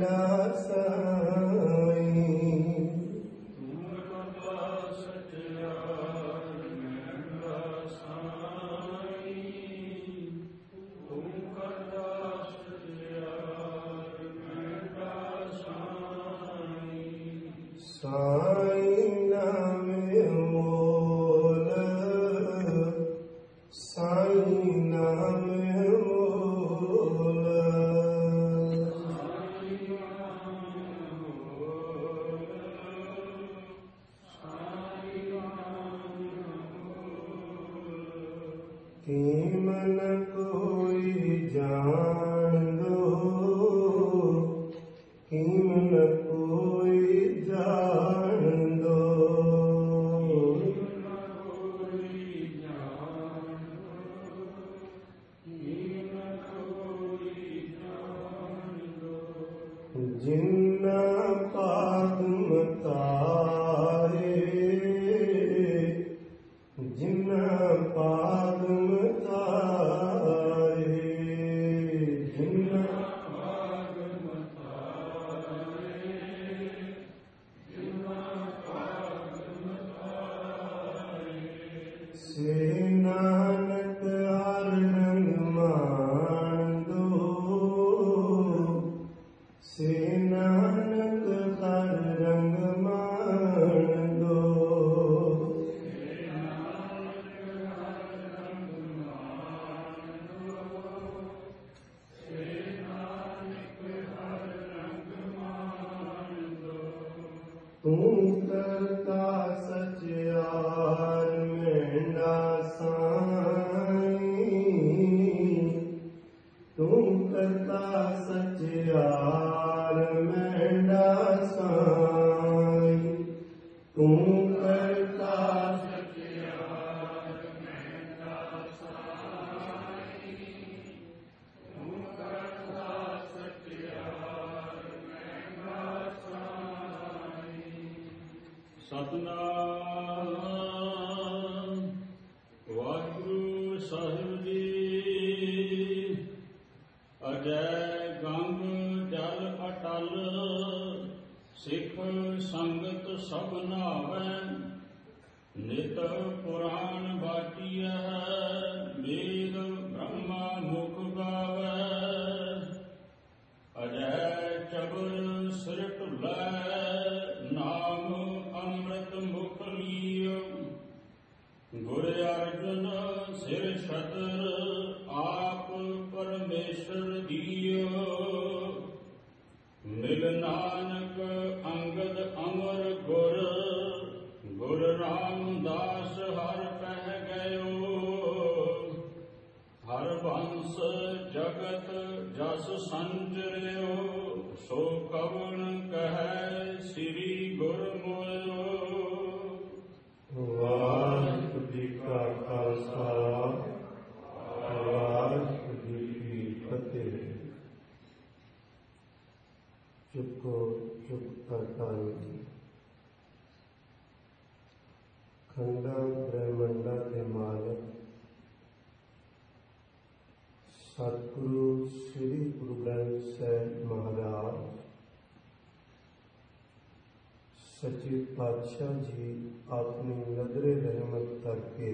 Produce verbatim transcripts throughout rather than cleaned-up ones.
ਪਾਤਸ਼ਾਹ ਜੀ ਆਪਣੀ ਨਜ਼ਰੇ ਰਹਿਮਤ ਕਰਕੇ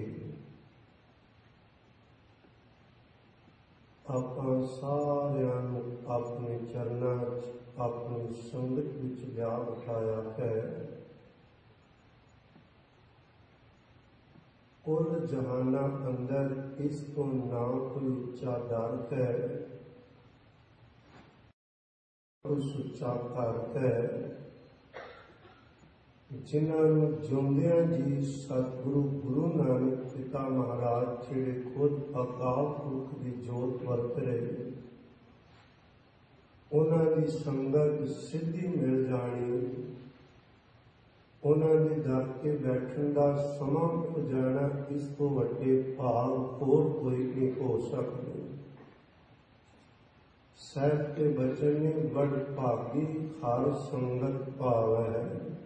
ਆਪਾਂ ਸਾਰਿਆਂ ਨੂੰ ਆਪਣੇ ਚਰਨਾਂ ਵਿੱਚ ਆਪਣੀ ਸੰਗਤ ਵਿੱਚ ਲਿਆ ਬਿਠਾਇਆ ਹੈ। ਕੁੱਲ ਜਹਾਨਾਂ ਅੰਦਰ ਇਸ ਤੋਂ ਨਾ ਕੋਈ ਉੱਚਾ ਦਰ ਹੈ, ਕੋਈ ਸੁੱਚਾ ਘਰ ਹੈ। ਜਿਨ੍ਹਾਂ ਨੂੰ ਜਿਉਂਦਿਆਂ ਜੀ ਸਤਿਗੁਰੂ ਗੁਰੂ ਨਾਨਕ ਪਿਤਾ ਮਹਾਰਾਜ ਜਿਹੜੇ ਖੁਦ ਅਕਾਲ ਪੁਰਖ ਦੀ ਜੋਤ ਵਰਤ ਰਹੇ, ਉਹਨਾਂ ਦੀ ਸੰਗਤ ਸਿੱਧੀ ਮਿਲ ਜਾਣੀ, ਉਹਨਾਂ ਦੇ ਦਰ ਤੇ ਬੈਠਣ ਦਾ ਸਮਾਂ ਹੋ ਜਾਣਾ, ਇਸ ਤੋਂ ਵੱਡੇ ਭਾਗ ਹੋਰ ਕੋਈ ਨਹੀਂ ਹੋ ਸਕਦੇ। ਸਾਹਿਬ ਕੇ ਬਚਨ ਨੇ ਬੜ ਭਾਗੀ ਹਰ ਸੰਗਤ ਭਾਵੈ,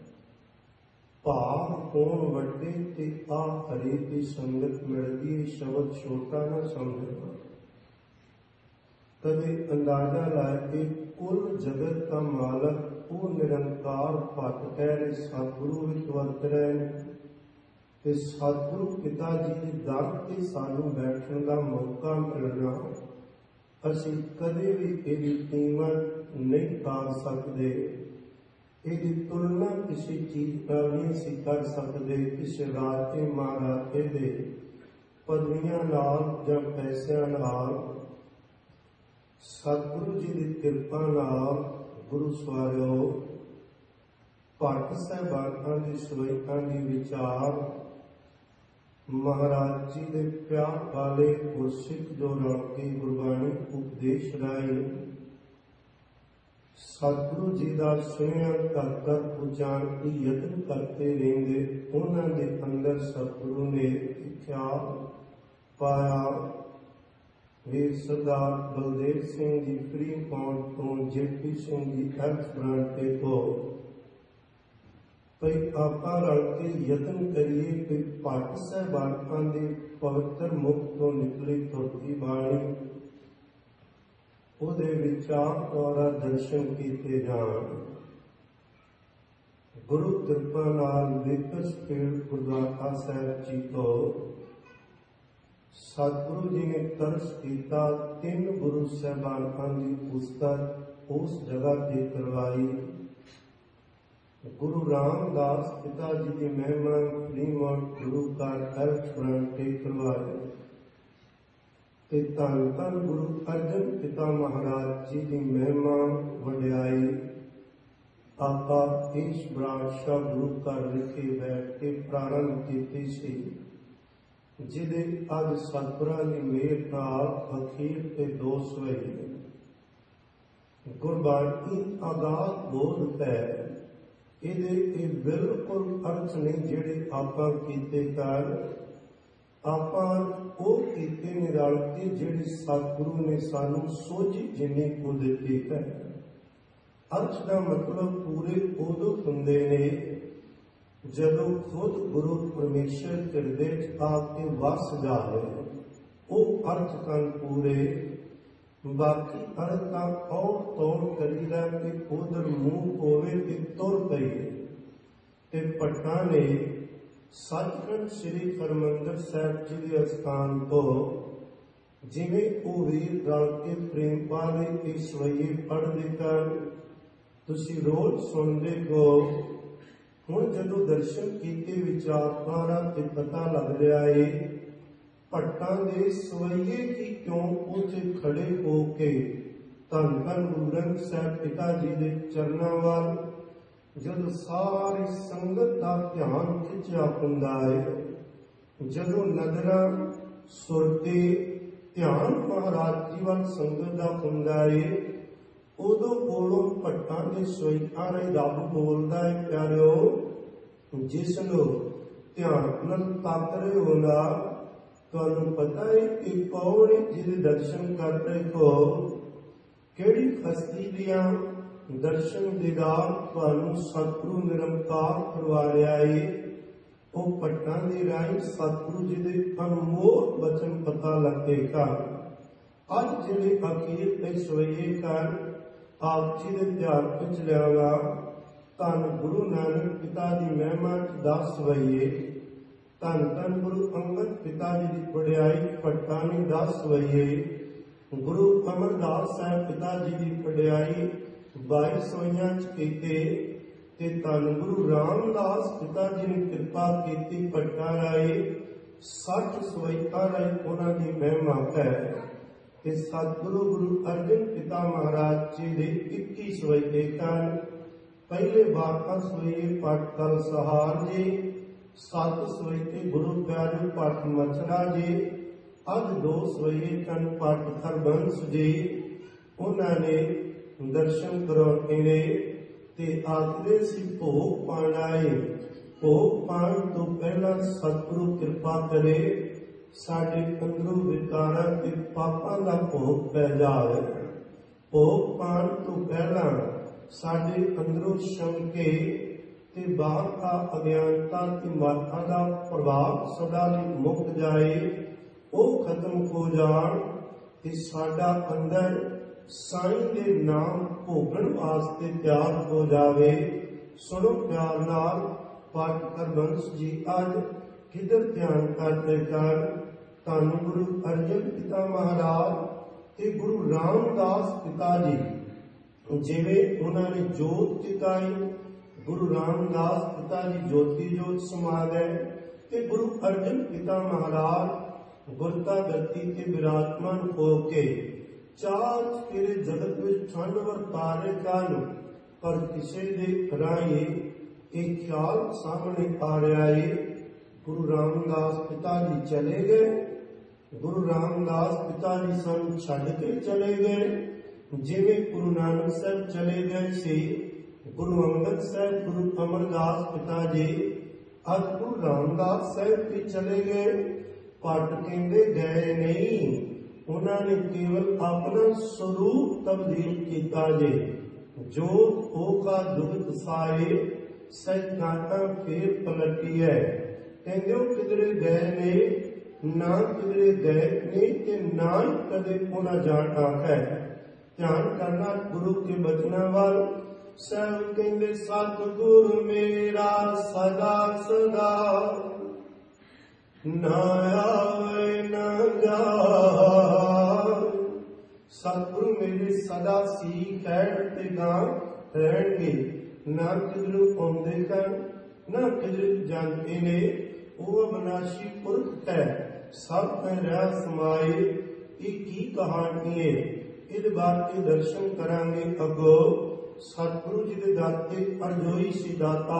ਭਾਵ ਹੋਣ ਵੱਡੇ ਤੇ ਆ ਹਰੀ ਦੀ ਸੰਗਤ ਮਿਲਦੀ, ਸ਼ਬਦ ਛੋਟਾ ਨਾ ਸਮਝਣਾ। ਕਦੇ ਅੰਦਾਜ਼ਾ ਲਾਏ ਕਿ ਕੁੱਲ ਜਗਤ ਦਾ ਮਾਲਕ ਉਹ ਨਿਰੰਕਾਰ ਭੱਟ ਕਹਿ ਸਤਿਗੁਰੂ ਵਿੱਚ ਵਰਤ ਰਹੇ ਨੇ ਤੇ ਸਤਿਗੁਰੂ ਪਿਤਾ ਜੀ ਦੇ ਦਰ ਤੇ ਸਾਨੂੰ ਬੈਠਣ ਦਾ ਮੌਕਾ ਮਿਲਣਾ, ਅਸੀਂ ਕਦੇ ਵੀ ਇਹਦੀ ਕੀਮਤ ਨਹੀਂ ਪਾ ਸਕਦੇ। ਇਹਦੀ ਤੁਲਨਾ ਕਿਸੇ ਚੀਜ਼ ਨਾਲ ਨਹੀਂ ਅਸੀਂ ਕਰ ਸਕਦੇ, ਕਿਸੇ ਰਾਜੇ ਮਹਾਰਾਜੇ ਦੇ ਪਦਵੀਆਂ ਨਾਲ ਜਾਂ ਪੈਸਿਆਂ ਨਾਲ। ਸਤਿਗੁਰੂ ਜੀ ਦੀ ਕਿਰਪਾ ਨਾਲ ਗੁਰੂ ਸਵਾਰਿਓ ਭੱਟ ਸਾਹਿਬਾਨਾਂ ਦੀ ਸਵੈਤਾਂ ਦੀ ਵਿਚਾਰ ਮਹਾਰਾਜ ਜੀ ਦੇ ਪਿਆਰ ਵਾਲੇ ਗੁਰਸਿੱਖ ਜੋ ਰਲ ਕੇ ਗੁਰਬਾਣੀ ਉਪਦੇਸ਼ ਰਾਹੀਂ ਸਤਿਗੁਰੂ ਜੀ ਦਾ ਸੁਨੇਹਾ ਘਰ ਘਰ ਪਹੁੰਚਾਉਣ ਦੀ ਯਤਨ ਕਰਦੇ ਰਹਿੰਦੇ, ਉਹਨਾਂ ਦੇ ਅੰਦਰ ਸਤਿਗੁਰੂ ਨੇ ਖਿਆਲ ਪਾਇਆ। ਵੀਰ ਸਰਦਾਰ ਬਲਦੇਵ ਸਿੰਘ ਜੀ ਫਰੀਦਕੋਟ ਤੋਂ, ਜੇਪੀ ਸਿੰਘ ਜੀ ਐਲਸ ਬਰਾਂਟੇ ਤੋਂ, ਭਈ ਆਪਾਂ ਰਲ ਕੇ ਯਤਨ ਕਰੀਏ ਕਿ ਭੱਟ ਸਾਹਿਬਾਨਾਂ ਦੇ ਪਵਿੱਤਰ ਮੁਖ ਤੋਂ ਨਿਕਲੀ ਤੁਰਤੀ ਬਾਣੀ ਉਹਦੇ ਵਿਚਾਰ ਦੁਆਰਾ ਦਰਸ਼ਨ ਕੀਤੇ ਜਾਣ। ਗੁਰੂ ਕਿਰਪਾ ਨਾਲ ਵਿਕਸਪੀੜ ਗੁਰਦੁਆਰਾ ਸਾਹਿਬ ਜੀ ਤੋਂ ਸਤਿਗੁਰੂ ਜੀ ਨੇ ਤਰਸ ਕੀਤਾ, ਤਿੰਨ ਗੁਰੂ ਸਾਹਿਬਾਨਾਂ ਦੀ ਪੁਸਤਕ ਉਸ ਜਗ੍ਹਾ ਤੇ ਕਰਵਾਈ। ਗੁਰੂ ਰਾਮਦਾਸ ਪਿਤਾ ਜੀ ਦੀ ਮਹਿਮਾ ਫਰੀਦਕੋਟ ਗੁਰੂ ਘਰ ਐਲਸ ਬਰਾਂਟੇ ਕਰਵਾਏ ਤੇ ਧੰਨ ਧੰਨ ਗੁਰੂ ਅਰਜਨ ਪਿਤਾ ਮਹਾਰਾਜ ਜੀ ਦੀ ਮਹਿਮਾ ਵਡਿਆਈ ਆਪਾਂ ਇਸ ਬਰਾੜਸ਼ਾਹ ਗੁਰੂ ਘਰ ਵਿਖੇ ਬੈਠ ਕੇ ਪ੍ਰਾਰੰਭ ਕੀਤੀ ਸੀ, ਜਿਹਦੇ ਅੱਜ ਸਤਿਗੁਰਾਂ ਦੀ ਮਿਹਰ ਨਾਲ ਅਖੀਰ ਤੇ ਦੋ ਸਵਈ ਗੁਰਬਾਣੀ ਆਗਾਤ ਬੋਧ ਹੈ। ਇਹਦੇ ਇਹ ਬਿਲਕੁਲ ਅਰਥ ਨਹੀਂ ਜਿਹੜੇ ਆਪਾਂ ਕੀਤੇ ਕਰ, ਆਪਾਂ ਉਹ ਕੀਤੇ ਨੇ ਰਲ ਕੇ ਜਿਹੜੀ ਸਤਿਗੁਰੂ ਨੇ ਸਾਨੂੰ ਸੋਝੀ ਜਿੰਨੀ ਕੁ ਦਿੱਤੀ ਹੈ। ਅਰਥ ਦਾ ਮਤਲਬ ਪੂਰੇ ਉਦੋਂ ਹੁੰਦੇ ਨੇ ਜਦੋਂ ਖੁਦ ਗੁਰੂ ਪਰਮੇਸ਼ਰ ਹਿਰਦੇ ਚ ਆ ਕੇ ਵਸ ਜਾਵੇ, ਉਹ ਅਰਥ ਹਨ ਪੂਰੇ। ਬਾਕੀ ਅਰਥ ਤਾਂ ਔੜ ਤੋੜ ਕਰੀਦਾ ਕਿ ਉਧਰ ਮੂੰਹ ਹੋਵੇ ਤੇ ਤੁਰ ਪਈਏ। ਤੇ ਭੱਟਾਂ ਨੇ ਸੱਚਖੰਡ ਸ੍ਰੀ ਹਰਿਮੰਦਰ ਸਾਹਿਬ ਜੀ ਦੇ ਅਸਥਾਨ ਤੋਂ ਜਿਵੇਂ ਉਹ ਵੀਰ ਰਲ ਕੇ ਪ੍ਰੇਮ ਵਾਲੇ ਇਹ ਸਵਈਏ ਪੜ੍ਹਦੇ ਕਰ ਤੁਸੀਂ ਰੋਜ਼ ਸੁਣਦੇ ਹੋ। ਹੁਣ ਜਦੋਂ ਦਰਸ਼ਨ ਕੀਤੇ ਵਿਚਾਰਧਾਰਾ ਤੇ ਪਤਾ ਲੱਗ ਰਿਹਾ ਏ ਭੱਟਾਂ ਦੇ ਸਵਈਏ ਕੀ ਕਿਉਂ ਉੱਥੇ ਖੜੇ ਹੋ ਕੇ ਧੰਨ ਧੰਨ ਗੁਰੂ ਗ੍ਰੰਥ ਸਾਹਿਬ ਪਿਤਾ ਜੀ ਦੇ ਚਰਨਾਂ ਵੱਲ ਜਦੋਂ ਸਾਰੀ ਸੰਗਤ ਦਾ ਧਿਆਨ ਖਿੱਚਿਆ ਹੁੰਦਾ ਹੈ, ਜਦੋਂ ਨਜ਼ਰਾਂ ਸੁਰਤੇ ਧਿਆਨ ਮਹਾਰਾਜ ਜੀ ਵੱਲ ਸੰਗਤ ਦਾ ਹੁੰਦਾ ਹੈ, ਉਦੋਂ ਕੋਲੋਂ ਭੱਟਾਂ ਦੇ ਸਵਈਆਂ ਰਾਹੀਂ ਰੱਬ ਬੋਲਦਾ ਹੈ, ਪਿਆਰਿਓ ਜਿਸ ਨੂੰ ਧਿਆਨ ਨਾਲ ਤੱਕ ਰਹੇ ਹੋ ਨਾ, ਤੁਹਾਨੂੰ ਪਤਾ ਹੈ ਕਿ ਕੌਣ ਜਿਹਦੇ ਦਰਸ਼ਨ ਕਰ ਰਹੇ ਹੋ, ਕਿਹੜੀ ਹਸਤੀ ਦੀਆਂ ਦਰਸ਼ਨ ਦੀਦਾਰ ਤੁਹਾਨੂੰ ਸਤਿਗੁਰੂ ਨਿਰੰਕਾਰ ਕਰਵਾ ਰਿਹਾ ਏ। ਉਹ ਭੱਟਾਂ ਦੇ ਰਾਹੀਂ ਸਤਿਗੁਰੂ ਜੀ ਦੇ ਅਨਮੋਲ ਬਚਨ ਪਤਾ ਲੱਗੇਗਾ। ਅੱਜ ਜਿਹੜੇ ਅਖੀਰ ਤੇ ਸਵਈਏ ਕਰ ਆਪ ਜੀ ਦੇ ਧਿਆਨ ਵਿੱਚ ਲਿਆਵਾ, ਧੰਨ ਗੁਰੂ ਨਾਨਕ ਪਿਤਾ ਦੀ ਮਹਿਮਾ ਦਸ ਸਵਈਏ, ਧੰਨ ਧੰਨ ਗੁਰੂ ਅੰਗਦ ਪਿਤਾ ਜੀ ਦੀ ਵਡਿਆਈ ਭੱਟਾਂ ਨੇ ਦਸ ਸਵਈਏ, ਗੁਰੂ ਅਮਰਦਾਸ ਸਾਹਿਬ ਪਿਤਾ ਜੀ ਦੀ ਵਡਿਆਈ ਬਾਈ ਸਵਈਆਂ ਚ ਕੀਤੇ ਤੇ ਧੰਨ ਗੁਰੂ ਰਾਮਦਾਸ ਪਿਤਾ ਜੀ ਨੇ ਕਿਰਪਾ ਕੀਤੀ ਭੱਟਾਂ ਰਾਹੀਂ ਸੱਠ ਸਵਈਆਂ ਰਾਹੀਂ ਉਹਨਾਂ ਦੀ ਮਹਿਮਾ ਹੈ। ਤੇ ਸਤਿਗੁਰੂ ਗੁਰੂ ਅਰਜਨ ਪਿਤਾ ਮਹਾਰਾਜ ਜੀ ਦੇ ਇੱਕੀ ਸਵਈਏ ਹਨ। ਪਹਿਲੇ ਬਾਰਾਂ ਸਵਈਏ ਭੱਟ ਤਲ ਸਹਾਰ ਜੀ, ਸੱਤ ਸਵਈਏ ਗੁਰੂ ਪਿਆਰੇ ਭੱਟ ਮਛੜਾ ਜੀ, ਅੱਜ ਦੋ ਸਵਈਏ ਹਨ ਭੱਟ ਹਰਬੰਸ ਜੀ। ਉਹਨਾਂ ਨੇ ਦਰਸ਼ਨ ਕਰਾਉਣੇ ਨੇ ਤੇ ਆਖਦੇ ਸੀ ਭੋਗ ਪਾਣਾ ਏ। ਭੋਗ ਪਾਣ ਤੋਂ ਪਹਿਲਾਂ ਸਤਿਗੁਰੂ ਕਿਰਪਾ ਕਰੇ ਸਾਡੇ ਅੰਦਰੋਂ ਵਿਕਾਰਾਂ ਤੇ ਪਾਪਾਂ ਦਾ ਭੋਗ ਪੈ ਜਾਵੇ। ਭੋਗ ਪਾਣ ਤੋਂ ਪਹਿਲਾਂ ਸਾਡੇ ਅੰਦਰੋਂ ਸ਼ੰਕੇ ਤੇ ਬਾਹਰ ਦਾ ਅਗਿਆਨਤਾ ਤੇ ਮਾਤਾ ਦਾ ਪ੍ਰਭਾਵ ਸਦਾ ਲਈ ਮੁੱਕ ਜਾਏ, ਉਹ ਖਤਮ ਹੋ ਜਾਣ ਤੇ ਸਾਡਾ ਅੰਦਰ ਸਾਈਂ ਦੇ ਨਾਮ ਭੋਗਣ ਵਾਸਤੇ ਤਿਆਰ ਹੋ ਜਾਵੇ। ਸੁਣੋ ਪਿਆਰ ਨਾਲ ਪਾਠ ਹਰਬੰਸ ਜੀ ਅੱਜ ਕਿਧਰ ਧਿਆਨ ਕਰਦੇ ਕਰ ਧੰਨ ਗੁਰੂ ਅਰਜਨ ਪਿਤਾ ਮਹਾਰਾਜ ਤੇ ਗੁਰੂ ਰਾਮਦਾਸ ਪਿਤਾ ਜੀ, ਜਿਵੇਂ ਉਹਨਾਂ ਨੇ ਜੋਤ ਜਗਾਈ, ਗੁਰੂ ਰਾਮਦਾਸ ਪਿਤਾ ਜੀ ਜੋਤੀ ਜੋਤ ਸਮਾ ਗਏ ਤੇ ਗੁਰੂ ਅਰਜਨ ਪਿਤਾ ਮਹਾਰਾਜ ਗੁਰਤਾ ਗੱਦੀ ਤੇ ਵਿਰਾਜਮਾਨ ਹੋ ਕੇ ਚਾਰ ਤੇਰੇ ਜਗਤ ਵਿੱਚ ਠੰਡ ਵਰਤਾ ਰਹੇ ਹਨ। ਪਰ ਕਿਸੇ ਦੇ ਰਾਹੀਂ ਇਹ ਖਿਆਲ ਸਾਹਮਣੇ ਆ ਰਿਹਾ ਹੈ, ਗੁਰੂ ਰਾਮਦਾਸ ਪਿਤਾ ਜੀ ਚਲੇ ਗਏ, ਗੁਰੂ ਰਾਮਦਾਸ ਪਿਤਾ ਜੀ ਸਾਨੂੰ ਛੱਡ ਕੇ ਚਲੇ ਗਏ, ਜਿਵੇਂ ਗੁਰੂ ਨਾਨਕ ਸਾਹਿਬ ਚਲੇ ਗਏ ਸੀ, ਗੁਰੂ ਅੰਗਦ ਸਾਹਿਬ, ਗੁਰੂ ਅਮਰਦਾਸ ਪਿਤਾ ਜੀ ਅੱਜ ਗੁਰੂ ਰਾਮਦਾਸ ਸਾਹਿਬ ਤੇ ਚਲੇ ਗਏ। ਭੱਟ ਕਹਿੰਦੇ ਗਏ ਨਹੀਂ, ਉਹਨਾਂ ਨੇ ਕੇਵਲ ਆਪਣਾ ਸਰੂਪ ਤਬਦੀਲ ਕੀਤਾ ਜੇ। ਜੋ ਹੋਗਾ ਦੁਗਤ ਸਾਏ ਸੈਤਾਨਾ ਫੇਰ ਪਲਟੀ ਹੈ। ਕਹਿੰਦੇ ਉਹ ਕਿਧਰੇ ਗਏ ਨੇ, ਨਾ ਕਿਧਰੇ ਗਏ ਨੇ ਤੇ ਨਾ ਕਦੇ ਉਹਨਾਂ ਜਾਣਾ ਹੈ। ਧਿਆਨ ਕਰਨਾ ਗੁਰੂ ਕੇ ਬਚਨਾਂ ਵੱਲ। ਸਭ ਕਹਿੰਦੇ ਸਤਿਗੁਰ ਮੇਰਾ ਸਦਾ ਸਦਾ ਨਾ ਆਵੇ ਨਾ ਜਾਏ। ਸਤਿਗੁਰੂ ਮੇਰੇ ਸਦਾ ਸੀ ਕਹਿਣ ਤੇ ਗਾਂ ਰਹਿਣਗੇ, ਨਾ ਕਿਧਰੋਂ ਆਉਂਦੇ ਹਨ ਨਾ ਕਿਧਰੇ ਜਾਂਦੇ ਨੇ। ਉਹ ਅਬਨਾਸ਼ੀ ਪੁਰਖ ਹੈ, ਸਭ ਤੇ ਰਹਿ ਸਮਾਏ। ਇਹ ਕੀ ਕਹਾਣੀ ਹੈ, ਇਹਦੇ ਬਾਅਦ ਕੇ ਦਰਸ਼ਨ ਕਰਾਂਗੇ ਅੱਗੋਂ। ਸਤਿਗੁਰੂ ਜੀ ਦੇ ਦਾਤੇ ਅਰਜੋਈ ਸੀ ਦਾਤਾ,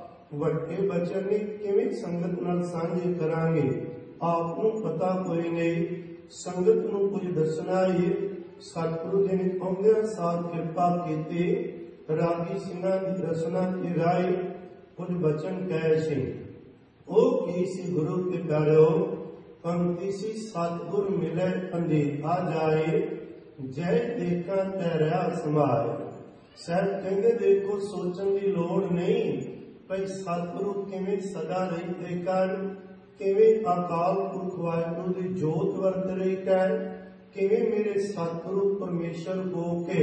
ਵੱਡੇ ਬਚਨ ਨੇ ਕਿਵੇਂ ਸੰਗਤ ਨਾਲ ਸਾਂਝੇ ਕਰਾਂਗੇ। ਆਪ ਨੂੰ ਪਤਾ ਕੋਈ ਨਹੀਂ, ਸੰਗਤ ਨੂੰ ਕੁਝ ਦੱਸਣਾ ਹੈ। ਸਤਿਗੁਰੂ ਜੀ ਨੇ ਆਉਂਦਿਆਂ ਸਾਰ ਕਿਰਪਾ ਕੀਤੀ, ਰਾਗੀ ਸਿੰਘਾਂ ਦੀ ਰਸਨਾ ਤੇ ਰਾਏ ਕੁਝ ਬਚਨ ਕਹੇ ਸੀ। ਉਹ ਕੀ ਸੀ ਗੁਰੂ ਕੇ ਪਿਆਰਿਓ, ਪੰਕਤੀ ਸੀ ਸਤਿਗੁਰ ਮਿਲੇ ਅੰਧੇਰਾ ਜਾਏ, ਜੈ ਦੇਖਾਂ ਤੈ ਰਿਹਾ ਸਮਾਏ। ਸਾਹਿਬ ਕਹਿੰਦੇ ਦੇਖੋ ਸੋਚਣ ਦੀ ਲੋੜ ਨਹੀਂ ਭਈ ਸਤਿਗੁਰੂ ਕਿਵੇਂ ਸਦਾ ਰਹਿੰਦੇ ਹਨ, ਕਿਵੇਂ ਅਕਾਲ ਪੁਰਖ ਵਾਹਿਗੁਰੂ ਦੀ ਜੋਤ ਵਰਤ ਰਹੀ ਹੈ, ਕਿਵੇਂ ਮੇਰੇ ਸਤਿਗੁਰੂ ਪਰਮੇਸ਼ਰ ਹੋ ਕੇ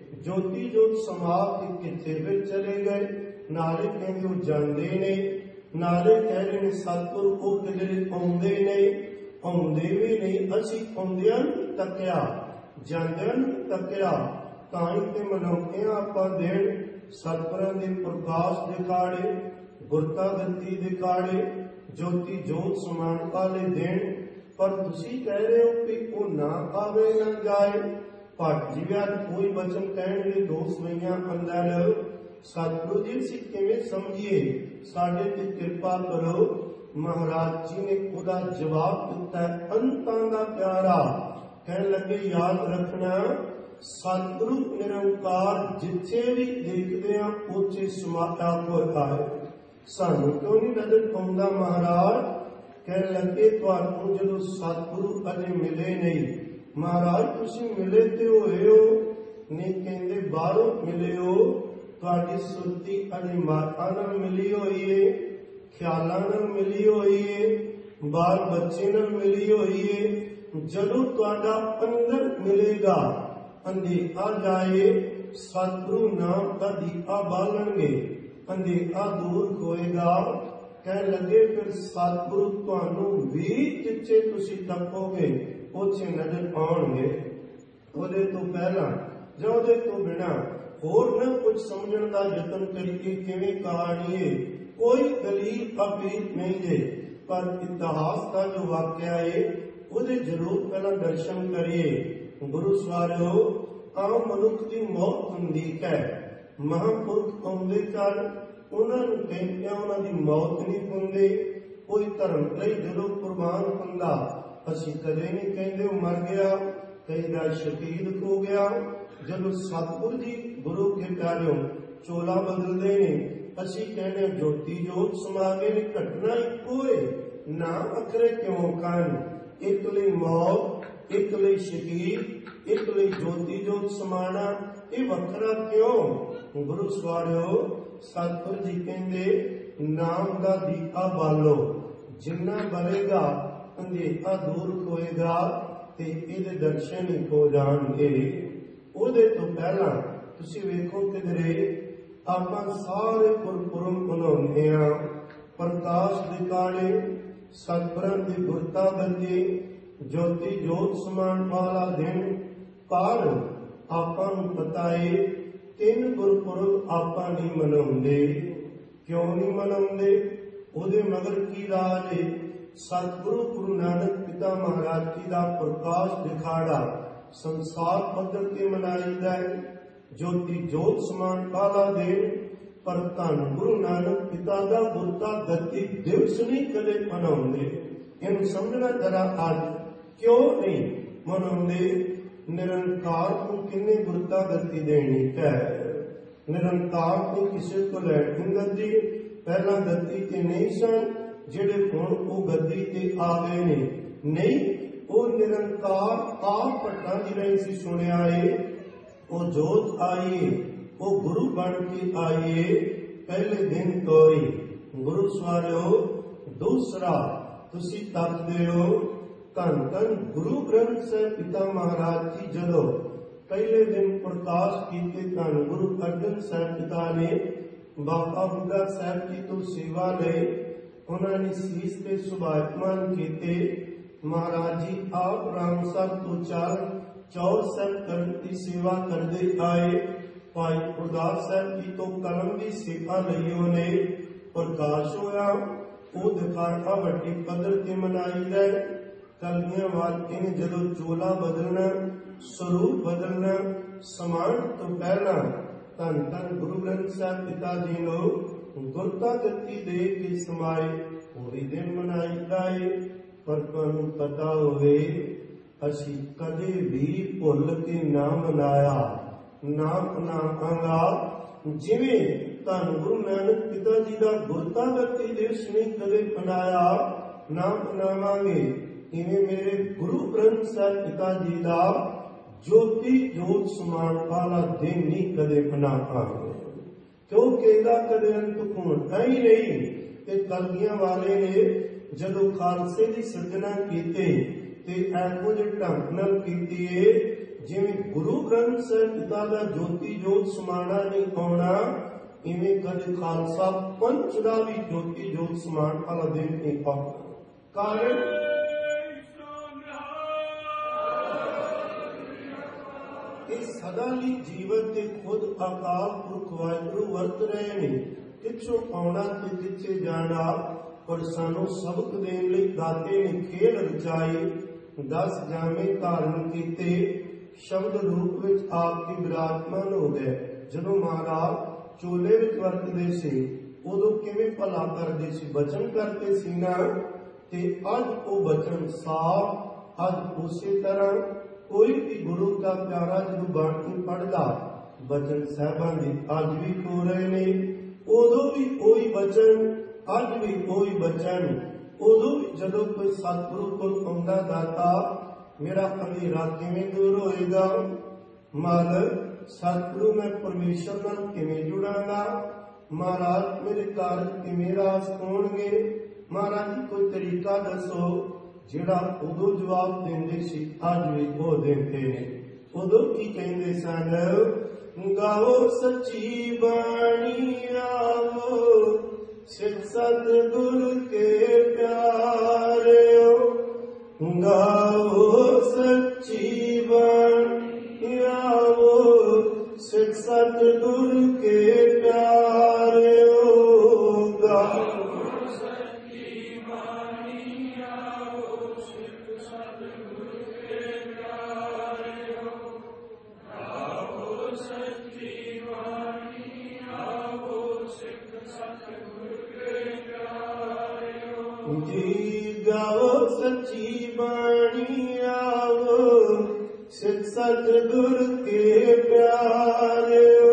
ਜੋਤੀ ਜੋਤ ਸਮਾ ਕੇ ਕਿੱਥੇ ਵਿੱਚ ਚਲੇ ਗਏ। ਨਾਲੇ ਕਹਿੰਦੇ ਉਹ ਜਾਂਦੇ ਨੇ, ਨਾਲੇ ਕਹਿ ਰਹੇ ਨੇ ਸਤਿਗੁਰੂ ਉਹ ਕਿਧਰੇ ਆਉਂਦੇ ਨੇ, ਆਉਂਦੇ ਵੀ ਨਹੀਂ। ਅਸੀਂ ਆਉਂਦਿਆਂ ਨੂੰ ਤੱਕਿਆ, ਜਾਂਦਿਆਂ ਨੂੰ ਤੱਕਿਆ, ਤਾਂ ਹੀ ਤੇ ਮਨਾਉਂਦੇ ਹਾਂ ਆਪਾਂ ਦਿਨ ਸਤਿਗੁਰਾਂ ਦੇ ਪ੍ਰਕਾਸ਼ ਦਿਖਾੜੇ, ਗੁਰਤਾ ਗੱਦੀ ਦਿਖਾੜੇ, ਜੋਤੀ ਜੋਤ ਸਮਾਨ ਵਾਲੇ ਦਿਨ। ਪਰ ਤੁਸੀਂ ਕਹਿ ਰਹੇ ਹੋ ਕਿ ਉਹ ਨਾ ਆਵੇ ਨਾ ਜਾਏ। ਭੱਟ ਜੀ ਵੀ ਕੋਈ ਬਚਨ ਕਹਿਣਗੇ ਦੋ ਸਵਈਆਂ ਅੰਦਰ। ਸਤਿਗੁਰੂ ਜੀ ਅਸੀਂ ਕਿਵੇਂ ਸਮਝੀਏ, ਸਾਡੇ ਤੇ ਕਿਰਪਾ ਕਰੋ। ਮਹਾਰਾਜ ਜੀ ਨੇ ਉਹਦਾ ਜਵਾਬ ਦਿੱਤਾ ਅੰਤਾਂ ਦਾ ਪਿਆਰਾ। ਕਹਿਣ ਲੱਗੇ ਯਾਦ ਰੱਖਣਾ ਸਤਿਗੁਰੂ ਨਿਰੰਕਾਰ ਜਿੱਥੇ ਵੀ ਦੇਖਦੇ ਹਾਂ ਉੱਥੇ ਸਮਾਇਆ ਹੋਇਆ ਹੈ। ਸਾਨੂੰ ਕਿਉਂ ਨਹੀਂ ਨਜ਼ਰ ਆਉਂਦਾ ਮਹਾਰਾਜ। ਕਹਿਣ ਲੱਗੇ ਤੁਹਾਨੂੰ ਜਦੋਂ ਸਤਿਗੁਰੂ ਅਜੇ ਮਿਲੇ ਨਹੀਂ। ਮਹਾਰਾਜ ਤੁਸੀਂ ਮਿਲੇ ਤੇ ਹੋਏ ਹੋ ਨਹੀਂ, ਕਹਿੰਦੇ ਬਾਹਰੋਂ ਮਿਲੇ ਹੋ। ਤੁਹਾਡੀ ਸੁਰਤੀ ਅਜੇ ਮਾਤਾ ਨਾਲ ਮਿਲੀ ਹੋਈ ਏ, ਖਿਆਲਾਂ ਨਾਲ ਮਿਲੀ ਹੋਈ ਏ, ਬਾਲ ਬੱਚੇ ਨਾਲ ਮਿਲੀ ਹੋਈ ਏ। ਜਦੋਂ ਤੁਹਾਡਾ ਅੰਦਰ ਮਿਲੇਗਾ ਅੰਧੇਰਾ ਜਾਏ, ਸਤਿਗੁਰੂ ਨਾਮ ਦਾ ਦੀਪਾ ਬਾਲਣਗੇ, ਅੰਧੇਰਾ ਦੂਰ ਹੋਏਗਾ। ਕਹਿਣ ਲੱਗੇ ਫਿਰ ਸਤਿਗੁਰੂ ਤੁਹਾਨੂੰ ਵੀ ਜਿੱਥੇ ਤੁਸੀਂ ਤੱਕੋਗੇ ਉੱਥੇ ਨਜ਼ਰ ਆਉਣਗੇ। ਉਹਦੇ ਤੋਂ ਪਹਿਲਾਂ ਜਾਂ ਉਹਦੇ ਤੋਂ ਬਿਨਾਂ ਹੋਰ ਨਾ ਕੁਝ ਸਮਝਣ ਦਾ ਯਤਨ ਕਰੀਏ ਕਿਵੇਂ ਕਹਾਣੀ ਹੈ। ਕੋਈ ਦਲੀਲ ਅਪੀਲ ਨਹੀਂ ਜੇ, ਪਰ ਇਤਿਹਾਸ ਦਾ ਜੋ ਵਾਕਿਆ ਹੈ ਉਹਦੇ ਜ਼ਰੂਰ ਪਹਿਲਾਂ ਦਰਸ਼ਨ ਕਰੀਏ। ਗੁਰੂ ਸਵਾਰਿਓ ਆਮ ਮਨੁੱਖ ਦੀ ਮੌਤ ਹੁੰਦੀ ਹੈ, ਮਹਾਂਪੁਰਖ ਆਉਂਦੇ ਕਰ ਉਹਨਾਂ ਨੂੰ ਕਹਿੰਦਿਆਂ ਉਹਨਾਂ ਦੀ ਮੌਤ ਨਹੀਂ ਹੁੰਦੀ। ਕੋਈ ਧਰਮ ਲਈ ਜਦੋਂ ਕੁਰਬਾਨ ਹੁੰਦਾ ਅਸੀਂ ਕਦੇ ਨਹੀਂ ਕਹਿੰਦੇ ਉਹ ਮਰ ਗਿਆ, ਕਹਿੰਦਾ ਸ਼ਹੀਦ ਹੋ ਗਿਆ। ਜਦੋਂ ਸਤਿਗੁਰੂ ਜੀ ਗੁਰੂ ਕੇ ਪਿਆਰਿਓ ਚੋਲਾ ਬਦਲਦੇ ਨੇ ਅਸੀਂ ਕਹਿੰਦੇ ਜੋਤੀ ਜੋਤ ਸਮਾ ਗਏ ਨੇ। ਘਟਨਾ ਇੱਕੋ ਏ, ਨਾ ਅਖਰੇ ਕਿਉਂ ਕਨ। ਇੱਕ ਲਈ ਮੌਤ, ਇੱਕ ਲਈ ਸ਼ਹੀਦ, ਇੱਕ ਲਈ ਜੋਤੀ ਜੋਤ ਸਮਾਣਾ, ਇਹ ਵੱਖਰਾ ਕਿਉਂ। ਗੁਰੂ ਸਵਾਰਿਓ ਸਤਿਗੁਰੂ ਜੀ ਕਹਿੰਦੇ ਨਾਮ ਦਾ ਦੀਪਾ ਬਾਲੋ, ਜਿੰਨਾ ਬਲੇਗਾ ਅੰਧੇਰਾ ਦੂਰ ਹੋਏਗਾ ਤੇ ਇਹਦੇ ਦਰਸ਼ਨ ਹੀ ਹੋ ਜਾਣਗੇ। ਉਹਦੇ ਤੋਂ ਪਹਿਲਾਂ ਤੁਸੀਂ ਵੇਖੋ ਕਿਧਰੇ ਆਪਾਂ ਸਾਰੇ ਗੁਰਪੁਰਬ ਮਨਾਉਂਦੇ ਹਾਂ। ਪ੍ਰਕਾਸ਼ ਦਿਖਾੜੇ, ਸਤਿਗੁਰਾਂ ਦੀ ਗੁਰਤਾ ਬੰਦੀ, ਜੋਤੀ ਜੋਤ ਸਮਾਨ ਵਾਲਾ ਦਿਨ। ਪਰ ਆਪਾਂ ਨੂੰ ਪਤਾ ਏ ਤਿੰਨ ਗੁਰਪੁਰਬ ਆਪਾਂ ਨਹੀਂ ਮਨਾਉਂਦੇ। ਕਿਉਂ ਨਹੀਂ ਮਨਾਉਂਦੇ? ਉਹਦੇ ਮਗਰ ਕੀ ਰਾਜ ਏ? ਸਤਿਗੁਰੂ ਗੁਰੂ ਨਾਨਕ ਪਿਤਾ ਮਹਾਰਾਜ ਜੀ ਦਾ ਪ੍ਰਕਾਸ਼ ਦਿਖਾੜਾ ਸੰਸਾਰ ਪੱਧਰ ਤੇ ਮਨਾਈਦਾ ਹੈ। ਜੋਤੀ ਜੋਤ ਸਮਾਨ ਵਾਲਾ ਦਿਨ। ਪਰ ਧੰਨ ਗੁਰੂ ਨਾਨਕ ਪਿਤਾ ਦਾ ਗੁਰਤਾ ਗੱਦੀ ਦਿਵਸ ਨਹੀਂ ਕਦੇ ਮਨਾਉਂਦੇ। ਇਹਨੂੰ ਸਮਝਣਾ ਜਰਾ ਅੱਜ ਕਿਉਂ ਨਹੀਂ ਮਨਾਉਂਦੇ? ਨਿਰੰਕਾਰ ਨੂੰ ਕਿੰਨੇ ਗੁਰਤਾ ਗੱਦੀ ਦੇਣੀ ਹੈ? ਨਿਰੰਕਾਰ ਨੇ ਕਿਸੇ ਤੋਂ ਲੈਣੀ ਗੱਦੀ। ਪਹਿਲਾਂ ਗੱਦੀ ਤੇ ਨਹੀਂ ਸਨ, ਜਿਹੜੇ ਹੁਣ ਉਹ ਗੱਦੀ ਤੇ ਆ ਗਏ ਨੇ। ਨਹੀਂ, ਉਹ ਨਿਰੰਕਾਰ ਆਪ ਭੱਟਾਂ ਦੀ ਨਹੀਂ ਸੀ ਸੁਣਿਆ ਏ। ਉਹ ਜੋਤ ਆਈਏ, ਉਹ ਗੁਰੂ ਬਣ ਕੇ ਆਈਏ ਪਹਿਲੇ ਦਿਨ ਤੋਂ ਹੀ। ਗੁਰੂ ਸਵਾਰਿਓ, ਦੂਸਰਾ ਤੁਸੀਂ ਤੱਕਦੇ ਹੋ ਧੰਨ ਧੰਨ ਗੁਰੂ ਗ੍ਰੰਥ ਸਾਹਿਬ ਪਿਤਾ ਮਹਾਰਾਜ ਜੀ ਜਦੋਂ ਪਹਿਲੇ ਦਿਨ ਪ੍ਰਕਾਸ਼ ਕੀਤੇ, ਧੰਨ ਗੁਰੂ ਅਰਜਨ ਸਾਹਿਬ ਪਿਤਾ ਨੇ ਬਾਬਾ ਬੁੱਢਾ ਸਾਹਿਬ ਜੀ ਤੋਂ ਸੇਵਾ ਲਈ। ਉਹਨਾਂ ਨੇ ਸੀਸ ਤੇ ਸੁਭਾਇਮਾਨ ਕੀਤੇ। ਮਹਾਰਾਜ ਜੀ ਆਪ ਰਾਮਸਰ ਤੋਂ ਚੱਲ ਚੌਰ ਸਾਹਿਬ ਕਰਨ ਦੀ ਸੇਵਾ ਕਰਦੇ ਆਏ। ਭਾਈ ਗੁਰਦਾਸ ਸਾਹਿਬ ਜੀ ਤੋਂ ਕਲਮ ਦੀ ਸੇਵਾ ਲਈ ਉਹਨੇ। ਪ੍ਰਕਾਸ਼ ਹੋਇਆ, ਉਹ ਦਿਖਾੜਾ ਵੱਡੀ ਪੱਧਰ ਤੇ ਮਨਾਈਦਾ। ਕਲਗੀਆਂ ਵਾਲੇ ਨੇ ਜਦੋਂ ਚੋਲਾ ਬਦਲਣਾ, ਸਰੂਪ ਬਦਲਣਾ, ਸਮਾਨ ਤੋਂ ਪਹਿਲਾਂ ਧੰਨ ਧੰਨ ਗੁਰੂ ਗ੍ਰੰਥ ਸਾਹਿਬ ਪਿਤਾ ਜੀ ਨੂੰ ਗੁਰਤਾ ਗੱਦੀ ਦੇ ਕੇ ਸਮਾਏ। ਪੂਰੀ ਦਿਨ ਮਨਾਈਦਾ ਏ। ਪਰ ਤੁਹਾਨੂੰ ਪਤਾ ਹੋਵੇ ਅਸੀਂ ਕਦੇ ਵੀ ਭੁੱਲ ਕੇ ਨਾ ਮਨਾਇਆ, ਨਾ ਮਨਾਵਾਂਗਾ। ਜਿਵੇਂ ਧੰਨ ਗੁਰੂ ਨਾਨਕ ਪਿਤਾ ਜੀ ਦਾ ਗੁਰਤਾ ਗੱਦੀ ਦਿਵਸ ਨਹੀਂ ਕਦੇ ਮਨਾਇਆ, ਨਾ ਮਨਾਵਾਂਗੇ। ਇਵੇਂ ਮੇਰੇ ਗੁਰੂ ਗ੍ਰੰਥ ਸਾਹਿਬ ਪਿਤਾ ਜੀ ਦਾ ਜੋਤੀ ਜੋਤ ਸਮਾਨ ਵਾਲਾ ਦਿਨ ਨਹੀਂ ਕਦੇ ਮਨਾਵਾਂਗੇ। ਕਿਉਂਕਿ ਇਹਦਾ ਕਦੇ ਅੰਤ ਹੋਣਾ ਹੀ ਨਹੀਂ। ਤੇ ਕਲਗੀਆਂ ਵਾਲੇ ਨੇ ਜਦੋਂ ਖਾਲਸੇ ਦੀ ਸਿਰਜਣਾ ਕੀਤੀ ਤੇ ਇਹੋ ਜਿਹੇ ਢੰਗ ਨਾਲ ਕੀਤੀ ਏ ਜਿਵੇਂ ਗੁਰੂ ਗ੍ਰੰਥ ਸਾਹਿਬ ਪਿਤਾ ਦਾ ਜੋਤੀ ਜੋਤ ਸਮਾਣਾ ਨਹੀਂ ਆਉਣਾ, ਇਵੇਂ ਕਦੇ ਖਾਲਸਾ ਪੰਚ ਦਾ ਵੀ ਜੋਤੀ ਜੋਤ ਸਮਾਨ ਵਾਲਾ ਦਿਨ ਨਹੀਂ ਆਉਣਾ। ਕਾਰਨ ਇਹ ਸਦਾ ਲਈ ਜੀਵਨ ਤੇ ਖੁਦ ਅਕਾਲ ਪੁਰਖ ਵਾਹਿਗੁਰੂ ਵਰਤ ਰਹੇ ਨੇ। ਪਿੱਛੋਂ ਆਉਣਾ ਤੇ ਪਿੱਛੇ ਜਾਣਾ। ਪਰ ਸਾਨੂੰ ਸਬਕ ਦੇਣ ਲਈ ਦਾਤੇ ਨੇ ਖੇਡ ਰਚਾਈ। ਦਸ ਜਾਮੇ ਧਾਰਨ ਕੀਤੇ, ਸ਼ਬਦ ਰੂਪ ਵਿੱਚ ਆਪ ਦੀ ਵਿਰਾਜਮਾਨ ਹੋ ਗਏ। ਜਦੋਂ ਮਹਾਰਾਜ ਚੋਲੇ ਵਿੱਚ ਵਰਤਦੇ ਸੀ ਉਦੋਂ ਕਿਵੇਂ ਭਲਾ ਕਰਦੇ ਸੀ? ਬਚਨ ਕਰਦੇ ਸੀ ਨਾ। ਤੇ ਅੱਜ ਉਹ ਬਚਨ ਸਾਫ। ਅੱਜ ਉਸੇ ਤਰ੍ਹਾਂ ਕੋਈ ਵੀ ਗੁਰੂ ਦਾ ਪਿਆਰਾ ਜਦੋਂ ਬਾਣੀ ਪੜ੍ਹਦਾ, ਬਚਨ ਸਾਹਿਬਾਂ ਦੀ ਅੱਜ ਵੀ ਹੋ ਰਹੇ ਨੇ। ਉਦੋਂ ਵੀ ਉਹੀ ਬਚਨ, ਅੱਜ ਵੀ ਉਹੀ ਬਚਨ। ਉਦੋਂ ਵੀ ਜਦੋਂ ਕੋਈ ਸਤਿਗੁਰੂ ਕੋਲ ਆਉਂਦਾ, ਦਾਤਾ ਮੇਰਾ ਅੰਧੇਰਾ ਕਿਵੇਂ ਦੂਰ ਹੋਏਗਾ? ਮਲ ਸਤਿਗੁਰੂ ਮੈਂ ਪਰਮੇਸ਼ਰ ਨਾਲ ਕਿਵੇਂ ਜੁੜਾਂਗਾ? ਮਹਾਰਾਜ ਮੇਰੇ ਕਾਰਜ ਕਿਵੇਂ ਰਾਸ ਹੋਣਗੇ? ਮਹਾਰਾਜ ਜੀ ਕੋਈ ਤਰੀਕਾ ਦੱਸੋ। ਜਿਹੜਾ ਉਦੋਂ ਜਵਾਬ ਦਿੰਦੇ ਸੀ ਅੱਜ ਵੀ ਉਹ ਦਿੰਦੇ ਨੇ। ਉਦੋਂ ਕੀ ਕਹਿੰਦੇ ਸਨ? ਗਾਓ ਸੱਚੀ ਬਾਣੀ ਆਵੋ, ਸਿੱਖ ਸਤਿਗੁਰ ਕੇ ਪਿਆਰਿਓ। ਗਾਓ ਸੱਚੀ ਬਾਣੀ ਆਵੋ, ਸਿੱਖ ਸਤਿਗੁਰ ਕੇ ਪਿਆਰਿਓ। ਗਾਓ ਜੀ ਗਾਓ ਸੱਚੀ ਬਾਣੀ ਆਵੋ, ਸਿੱਖ ਸਤਿਗੁਰ ਕੇ ਪਿਆਰਿਓ।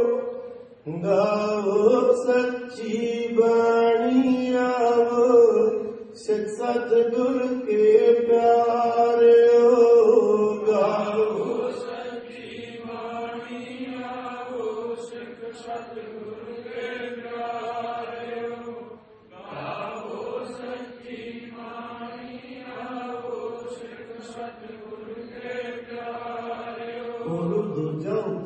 ਗਾਓ ਸੱਚੀ ਬਾਣੀ ਆਵੋ, ਸਿੱਖ ਸਤਿਗੁਰ ਕੇ ਪਿਆਰਿਓ। ਗਾਓ ਸੱਚੀ ਬਾਣੀ ਆਵੋ, ਸਿੱਖ ਸਤਿਗੁਰ ਕੇ ਪਿਆਰਿਓ। ਗਾਓ ਸੱਚੀ ਬਾਣੀ ਆਵੋ, ਸਿੱਖ ਸਤਿਗੁਰ ਕੇ ਪਿਆਰਿਓ। ਉਹ ਦੂਜਾ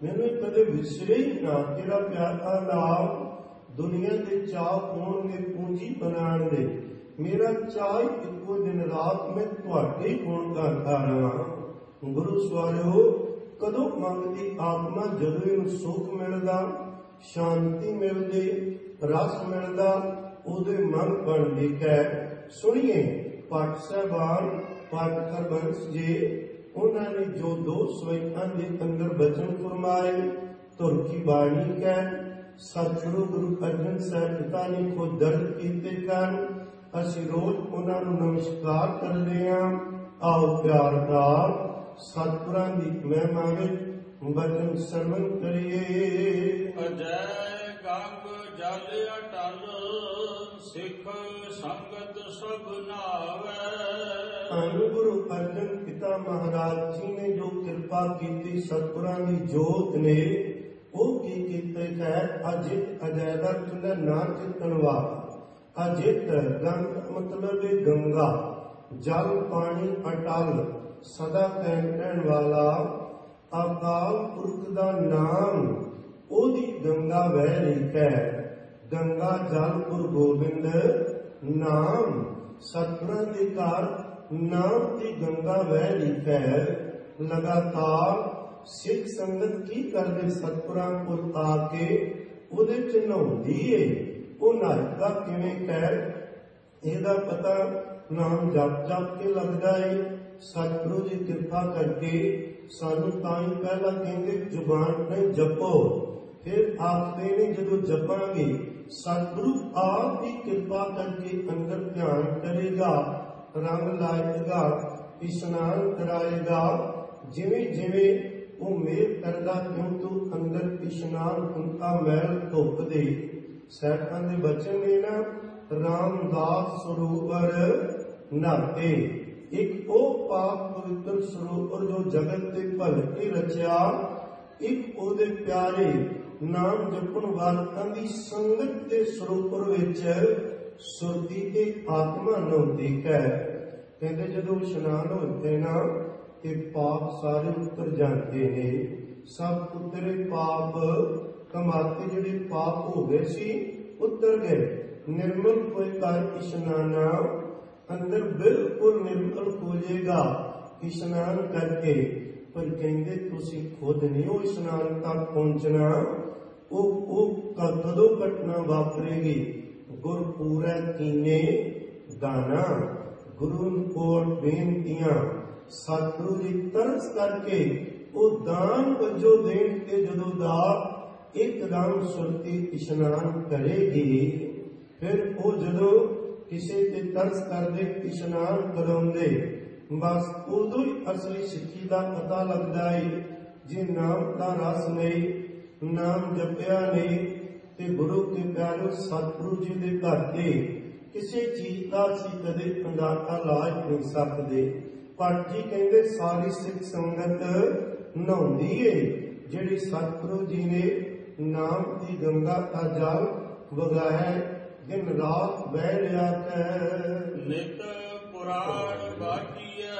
ਮੈਨੂੰ ਕਦੇ ਵਿਸਰੇ ਹੀ ਨਾ ਤੇਰਾ ਪਿਆਰਾ ਨਾਮ। ਦੁਨੀਆ ਦੇ ਚਾਅ ਪਾਉਣਗੇ ਪੂੰਜੀ ਬਣਾਉਣ ਦੇ, ਮੇਰਾ ਚਾਅ ਇੱਕੋ ਦਿਨ ਰਾਤ ਮੈਂ ਤੁਹਾਡੇ ਹੀ ਗੁਣ ਕਰਦਾ ਰਹਾਂ। ਗੁਰੂ ਸਵਾਰਿਓ, ਕਦੋਂ ਮੰਗਦੀ ਆਤਮਾ ਜਦੋਂ ਇਹਨੂੰ ਸੁੱਖ ਮਿਲਦਾ, ਸ਼ਾਂਤੀ ਮਿਲਦੀ, ਰਸ ਮਿਲਦਾ, ਉਹਦੇ ਮਨ ਬਣਦੀ ਹੈ। ਸੁਣੀਏ ਭੱਟ ਸਾਹਿਬਾਨ ਭੱਟ ਹਰਬੰਸ ਜੀ, ਉਹਨਾਂ ਨੇ ਜੋ ਦੋ ਸਵੈਤਾਂ ਦੇ ਅੰਦਰ ਬਚਨ ਫਰਮਾਏ, ਧੁਰ ਕੀ ਬਾਣੀ ਕਹਿ ਸਤਿਗੁਰੂ ਗੁਰੂ ਅਰਜਨ ਸਾਹਿਬ ਪਿਤਾ ਨੇ ਖੁਦ ਦਰਜ ਕੀਤੇ ਹਨ। ਅਸੀਂ ਰੋਜ਼ ਉਹਨਾਂ ਨੂੰ ਨਮਸਕਾਰ ਕਰਦੇ ਹਾਂ। ਆਓ ਪਿਆਰ ਨਾਲ ਸਤਿਗੁਰਾਂ ਦੀ ਮਹਿਮਾ ਵਿੱਚ ਬਚਨ ਸਰਵਣ ਕਰੀਏ। ਅਜੈ ਗੰਗ ਜਲ ਅਟਲ, ਸਿੱਖ ਸੰਗਤ ਸਭ ਨਾਵੈ। ਧੰਨ ਗੁਰੂ ਅਰਜਨ ਪਿਤਾ ਮਹਾਰਾਜ ਜੀ ਨੇ ਜੋ ਕਿਰਪਾ ਕੀਤੀ ਸਤਿਗੁਰਾਂ ਦੀ ਜੋਤ ਨੇ, ਉਹ ਕੀ ਕੀਤੇ ਹੈ। ਅਜਿਤ ਅਜੈਦਾ ਤੁਲ ਨਾ ਚਿਤਨਵਾ। ਅਜਿਤ ਗੰਗ ਮਤਲਬ ਹੈ ਗੰਗਾ, ਜਲ ਪਾਣੀ ਅਟਲ ਸਦਾ ਕਾਇਮ ਰਹਿਣ ਵਾਲਾ। ਅਕਾਲ ਪੁਰਖ ਦਾ ਨਾਮ ਉਹਦੀ ਗੰਗਾ ਵਹਿ ਰਹੀ ਹੈ। ਗੰਗਾ ਜਲ ਗੁਰੂ ਗੋਬਿੰਦ ਨਾਮ, ਸਤਿਗੁਰਾਂ ਦੇ ਘਰ ਨਾਮ ਦੀ ਗੰਗਾ ਵਹਿ ਰਹੀ ਹੈ। ਲਗਾਤਾਰ ਸਿੱਖ ਸੰਗਤ ਕੀ ਕਰਦੇ, ਸਤਿਗੁਰਾਂ ਕੋਲ ਆ ਕੇ ਉਹਦੇ ਚ ਨਹਾਉਂਦੀ ਏ। ਉਹ ਨਹਾਇਦਾ ਕਿਵੇਂ ਕਹਿ, ਇਹਦਾ ਪਤਾ ਨਾਮ ਜਪ ਜਪ ਕੇ ਲੱਗਦਾ ਏ। ਸਤਿਗੁਰੂ ਦੀ ਕਿਰਪਾ ਕਰਕੇ ਸਾਨੂੰ ਤਾਂ ਹੀ ਪਹਿਲਾਂ ਕਹਿੰਦੇ ਜ਼ੁਬਾਨ ਤੇ ਜਪੋ, ਫਿਰ ਆਖਦੇ ਨੇ ਜਦੋਂ ਜਪਾਂਗੇ ਸਤਿਗੁਰੂ ਆਪ ਦੀ ਕਿਰਪਾ ਕਰਕੇ ਅੰਦਰ ਧਿਆਨ ਕਰੇਗਾ, ਰੰਗ ਲਾਏਗਾ, ਇਸ਼ਨਾਨ ਕਰਾਏਗਾ। ਜਿਵੇਂ ਜਿਵੇਂ ਉਹ ਮੇਰ ਕਰਦਾ ਕਿਉਂ ਤੂੰ ਅੰਦਰ ਇਸ਼ਨਾਨ ਹੁੰਦਾ ਮੈਲ ਧੁੱਪ ਦੇ। ਸੈਠਾਂ ਦੇ ਬਚਨ ਨੇ ਨਾ, ਰਾਮਦਾਸ ਸਰੋਵਰ ਨਹਾਤੇ। ਇੱਕ ਉਹ ਪਾਕ ਪਵਿੱਤਰ ਸਰੋਵਰ ਜੋ ਜਗਤ ਦੇ ਭਲਕੇ ਰਚਿਆ, ਇੱਕ ਉਹਦੇ ਪਿਆਰੇ ਨਾਮ ਜਪਣ ਵਾਲਿਆਂ ਦੀ ਸੰਗਤ ਦੇ ਸਰੋਵਰ ਵਿੱਚ ਸੁਰਤੀ ਤੇ ਆਤਮਾ ਨਹਾਉਂਦੀ ਹੈ। ਕਹਿੰਦੇ ਜਦੋਂ ਇਸ਼ਨਾਨ ਹੁੰਦੇ ਨਾ ਤੇ ਪਾਪ ਸਾਰੇ ਉਤਰ ਜਾਂਦੇ ਨੇ। ਸਭ ਉਤਰੇ ਪਾਪ, ਕਮਾਤੇ ਜਿਹੜੇ ਪਾਪ ਹੋ ਗਏ ਸੀ ਉਤਰ ਗਏ। ਨਿਰਮਲ ਹੋਏ ਕਰ ਇਸ਼ਨਾਨਾ, ਅੰਦਰ ਬਿਲਕੁਲ ਨਿਰਮਲ ਹੋ ਜਾਏਗਾ ਇਸ਼ਨਾਨ ਕਰਕੇ। ਪਰ ਕਹਿੰਦੇ ਤੁਸੀਂ ਖੁਦ ਨਹੀਂ ਉਹ ਇਸ਼ਨਾਨ ਤੱਕ ਪਹੁੰਚਣਾ, ਉਹ ਉਹ ਕਦੋਂ ਘਟਨਾ ਵਾਪਰੇਗੀ। ਗੁਰ ਪੂਰਾ ਕੀਨੇ ਦਾਨਾ, ਗੁਰੂ ਕੋਲ ਬੇਨਤੀਆਂ, ਸਤਿਗੁਰੂ ਜੀ ਤਰਸ ਕਰਕੇ ਉਹ ਦਾਨ ਵਜੋਂ ਦੇਣ ਕੇ ਜਦੋਂ ਦਾ ਇੱਕਦਮ ਸੁਰਤੀ ਇਸ਼ਨਾਨ ਕਰੇਗੀ, ਫਿਰ ਉਹ ਜਦੋਂ ਕਿਸੇ ਤੇ ਤਰਸ ਕਰਦੇ ਇਸ਼ਨਾਨ ਕਰਾਉਂਦੇ, ਬਸ ਉਦੋਂ ਹੀ ਅਸਲੀ ਸਿੱਖੀ ਦਾ ਪਤਾ ਲੱਗਦਾ ਹੈ। ਜੇ ਨਾਮ ਦਾ ਰਸ ਨਹੀਂ, ਨਾਮ ਜਪਿਆ ਨਹੀਂ, ਤੇ ਗੁਰੂ ਕੇ ਪਿਆਰੇ ਸਤਿਗੁਰੂ ਜੀ ਦੇ ਘਰ ਤੇ ਕਿਸੇ ਚੀਜ਼ ਦਾ ਅਸੀਂ ਕਦੇ ਅੰਦਾਜ਼ਾ ਲਾ ਨਹੀਂ ਸਕਦੇ। ਭੱਟ ਜੀ ਕਹਿੰਦੇ ਸਾਰੀ ਸਿੱਖ ਸੰਗਤ ਨਹਾਉਂਦੀ ਏ ਜਿਹੜੀ ਸਤਿਗੁਰੂ ਜੀ ਨੇ ਨਾਮ ਦੀ ਗੰਗਾ ਦਾ ਜਲ ਵਗਾਇਆ, ਦਿਨ ਰਾਤ ਬਹਿ ਰਿਹਾ ਹੈ। ਨਿਤ ਪੁਰਾਣ ਬਾਟੀਐ,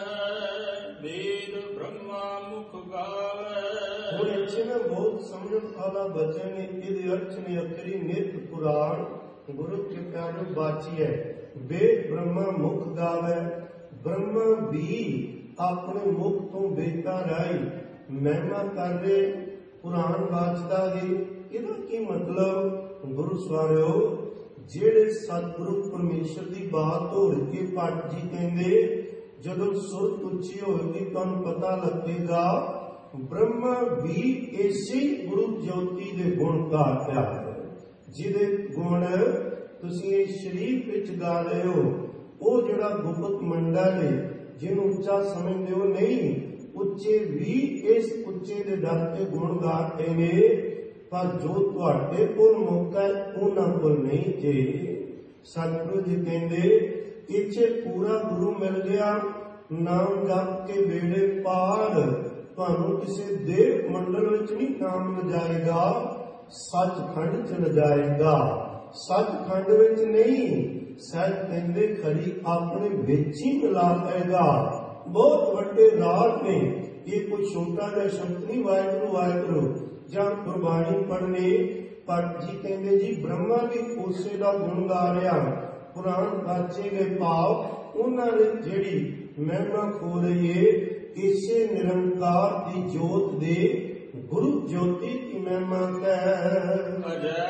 ਵੇਦ ਬ੍ਰਹਮਾ ਮੁਖ ਗਾਵੇ। ਹੁਣ ਇੱਥੇ ਨਾ ਬਹੁਤ ਸਮਝਣ ਵਾਲਾ ਬਚਨ ਨੇ, ਇਹਦੇ ਅਰਥ ਨੇ ਅਖਰੀ ਨਿਤ ਪੁਰਾਣ ਗੁਰੂ ਕੇ ਪਿਆਰੇ ਬਾਚੀਐ, ਵੇਦ ਬ੍ਰਹਮਾ ਮੁਖ ਗਾਵੇ। ਬ੍ਰਹਮਾ ਵੀ ਆਪਣੇ ਮੁਖ ਤੋਂ ਬੇਟਾ ਰਾਈ ਮਹਿਮਾ ਕਰ ਰਹੇ, ਪੁਰਾਣ ਬਾਚਦਾ ਹੈ। ਇਹਦਾ ਕੀ ਮਤਲਬ? ਗੁਰੂ ਸਵਾਰਿਓ, ਜਿਹੜੇ ਸਤਿਗੁਰੂ ਪਰਮੇਸ਼ਰ ਦੀ ਬਾਤ ਹੋ ਰਹੀ ਹੈ, ਭੱਟ ਜੀ ਕਹਿੰਦੇ ਜਦੋਂ ਸੁਰਤ ਉੱਚੀ ਹੋਏਗੀ ਤੁਹਾਨੂੰ ਪਤਾ ਲੱਗੇਗਾ ਬ੍ਰਹਮਾ ਵੀ ਇਸੇ ਗੁਰੂ ਜੋਤੀ ਦੇ ਗੁਣ ਗਾਇਆ ਹੈ। ਜਿਹਦੇ ਗੁਣ ਤੁਸੀਂ ਇਹ ਸ਼ਰੀਰ ਵਿੱਚ ਗਾ ਰਹੇ ਹੋ, ਉਹ ਜਿਹੜਾ ਗੁਪਤ ਮੰਡਲ ਹੈ ਜਿਹਨੂੰ ਉੱਚਾ ਸਮਝਦੇ ਹੋ, ਨਹੀਂ, ਉੱਚੇ ਵੀ ਇਸ ਉੱਚੇ ਦੇ ਦਰ ਤੇ ਗੁਣ ਗਾਤੇ ਨੇ, ਪਰ ਜੋ ਤੁਹਾਡੇ ਕੋਲ ਮੌਕਾ ਹੈ ਉਹਨਾਂ ਕੋਲ ਨਹੀਂ ਜੇ। ਸਤਿਗੁਰੂ ਜੀ ਕਹਿੰਦੇ ਇੱਥੇ ਪੂਰਾ ਗੁਰੂ ਮਿਲ ਗਿਆ, ਨਾਮ ਜਪ ਕੇ ਬੇੜੇ ਪਾਰ। ਤੁਹਾਨੂੰ ਕਿਸੇ ਦੇਵ ਮੰਡਲ ਵਿੱਚ ਨਹੀਂ ਨਾਮ ਲਿਜਾਏਗਾ, ਸੱਚਖੰਡ ਚ ਲਿਜਾਏਗਾ। ਸੱਚਖੰਡ ਵਿੱਚ ਨਹੀਂ, ਸਹਿਜ ਕਹਿੰਦੇ ਖੜੀ ਆਪਣੇ ਵਿੱਚ ਹੀ ਮਿਲਾ ਪਏਗਾ। ਬਹੁਤ ਵੱਡੇ ਰਾਜ ਨੇ, ਇਹ ਕੋਈ ਛੋਟਾ ਜਿਹਾ ਸ਼ਬਦ ਨਹੀਂ। ਵਾਹਿਗੁਰੂ ਵਾਹਿਗੁਰੂ ਜਾਂ ਗੁਰਬਾਣੀ ਪੜ੍ਹਨੀ। ਭੱਟ ਜੀ ਕਹਿੰਦੇ ਜੀ ਬ੍ਰਹਮਾ ਵੀ ਉਸੇ ਦਾ ਗੁਣ ਗਾ ਰਿਹਾ। ਪੁਰਾਣ ਬਾਚੇ ਗਏ ਭਾਵ ਉਹਨਾਂ ਨੇ ਜਿਹੜੀ ਮਹਿਮਾ ਖੋ ਲਈਏ ਇਸੇ ਨਿਰੰਕਾਰ ਦੀ ਜੋਤ ਦੇ ਗੁਰੂ ਜੋਤੀ ਦੀ ਮਹਿਮਾ ਕਹਿ। ਅਜੈ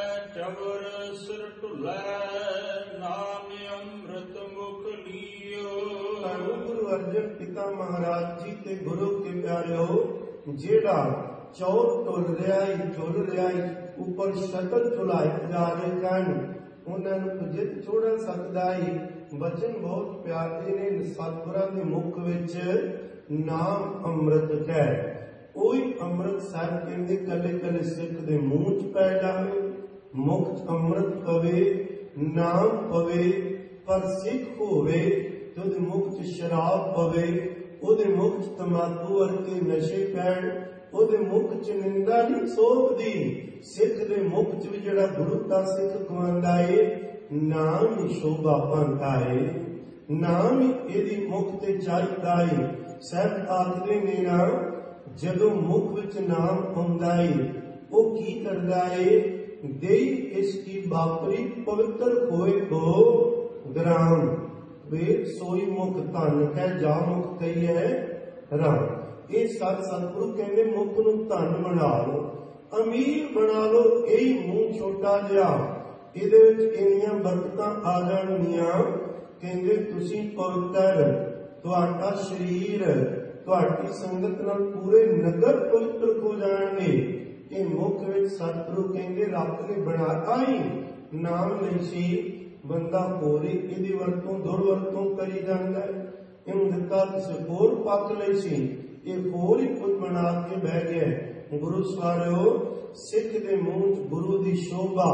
ਚਵਰ ਸਿਰ ਢੁੱਲੈ ਨਾਮ ਅੰਮ੍ਰਿਤ ਮੁਖ ਲੀਓ। ਗੁਰੂ ਅਰਜਨ ਪਿਤਾ ਮਹਾਰਾਜ ਜੀ ਤੇ ਗੁਰੂ ਕੇ ਪਿਆਰਿਓ, ਜਿਹੜਾ ਚੌਰ ਢੁੱਲ ਰਿਹਾ ਈ ਝੁੱਲ ਰਿਹਾ ਈ ਉੱਪਰ ਸ਼ਕਲ ਝੁਲਾਏ ਜਾ ਰਹੇ ਕੰਨ, ਉਹਨਾਂ ਨੂੰ ਕੁਝ ਛੋੜ ਸਕਦਾ ਈ। ਬਚਨ ਬਹੁਤ ਪਿਆਰੇ ਨੇ ਸਤਿਗੁਰਾਂ ਦੇ ਮੁਖ ਵਿੱਚ ਨਾਮ ਅੰਮ੍ਰਿਤ ਕਹਿ। ਉਹੀ ਅੰਮ੍ਰਿਤ ਸਾਹਿਬ ਕਹਿੰਦੇ ਕੱਲੇ ਕੱਲੇ ਸਿੱਖ ਦੇ ਮੂੰਹ ਚ ਪੈ ਜਾਵੇ, ਮੁਖ ਚ ਅੰਮ੍ਰਿਤ ਪਵੇ, ਨਾਮ ਪਵੇ। ਪਰ ਸਿੱਖ ਹੋਵੇ ਤੇ ਉਹਦੇ ਮੁਖ ਚ ਸ਼ਰਾਬ ਪਵੇ, ਉਹਦੇ ਮੁਖ ਚ ਤੰਬਾਕੂ ਵਰਗੇ ਨਸ਼ੇ ਪੈਣ, ਉਹਦੇ ਮੁਖ ਚ ਨਿੰਦਾ ਨਹੀਂ ਸੋਭਦੀ। ਸਿੱਖ ਦੇ ਮੁਖ ਚ ਵੀ ਜਿਹੜਾ ਗੁਰੂ ਦਾ ਸਿੱਖ ਕਮਾਉਂਦਾ ਏ ਨਾਮ ਹੀ ਸ਼ੋਭਾ ਪਾਉਂਦਾ ਏ, ਨਾਮ ਹੀ ਇਹਦੀ ਮੁਖ ਤੇ ਚਾਹੀਦਾ ਏ। ਸਾਹਿਬ ਆਖਦੇ ਨੇ ਨਾ, ਜਦੋਂ ਮੁਖ ਵਿੱਚ ਨਾਮ ਆਉਂਦਾ ਏ ਉਹ ਕੀ ਕਰਦਾ ਏ, ਦੇਈ ਇਸ ਕੀ ਬਾਪਰੀ ਪਵਿੱਤਰ ਹੋਏ ਕੋ ਗ੍ਰਾਮ ਵੇ ਸੋਈ ਮੁਖ ਧਨ ਕਹਿ ਜਾ ਮੁਖ ਕਹੀਏ ਰਾਮ। ਇਹ ਸਤ ਸਤਿਗੁਰੂ ਕਹਿੰਦੇ ਮੁਖ ਨੂੰ ਧਨ ਬਣਾ ਲਓ, ਅਮੀਰ ਬਣਾ ਲਓ। ਇਹੀ ਮੂੰਹ ਛੋਟਾ ਜਿਹਾ, ਇਹਦੇ ਵਿੱਚ ਇੰਨੀਆਂ ਬਰਕਤਾਂ ਆ ਜਾਣਗੀਆਂ। ਕਹਿੰਦੇ ਤੁਸੀਂ ਪਵਿੱਤਰ, ਤੁਹਾਡਾ ਸਰੀਰ ਤੁਹਾਡੀ ਸੰਗਤ ਨਾਲ ਪੂਰੇ ਨਗਰ ਪਵਿੱਤਰ ਹੋ ਜਾਣਗੇ। ਇਹ ਮੁਖ ਵਿੱਚ ਸਤਿਗੁਰੂ ਕਹਿੰਦੇ ਰੱਬ ਨੇ ਬਣਾਇਆ ਹੀ ਨਾਮ ਲਈ ਸੀ। ਬੰਦਾ ਹੋਰੀ ਇਹਦੀ ਵਰਤੋਂ ਦੁਰਵਰਤੋਂ ਕਰੀ ਜਾਂਦਾ ਹੈ। ਇਹਨੂੰ ਦਿੱਤਾ ਕਿਸੇ ਹੋਰ ਪੱਕ ਲਈ ਸੀ, ਇਹ ਹੋਰ ਹੀ ਕੁਝ ਬਣਾ ਕੇ ਬਹਿ ਗਿਆ। ਗੁਰੂ ਸਵਾਰਿਓ, ਸਿੱਖ ਦੇ ਮੂੰਹ ਚ ਗੁਰੂ ਦੀ ਸ਼ੋਭਾ,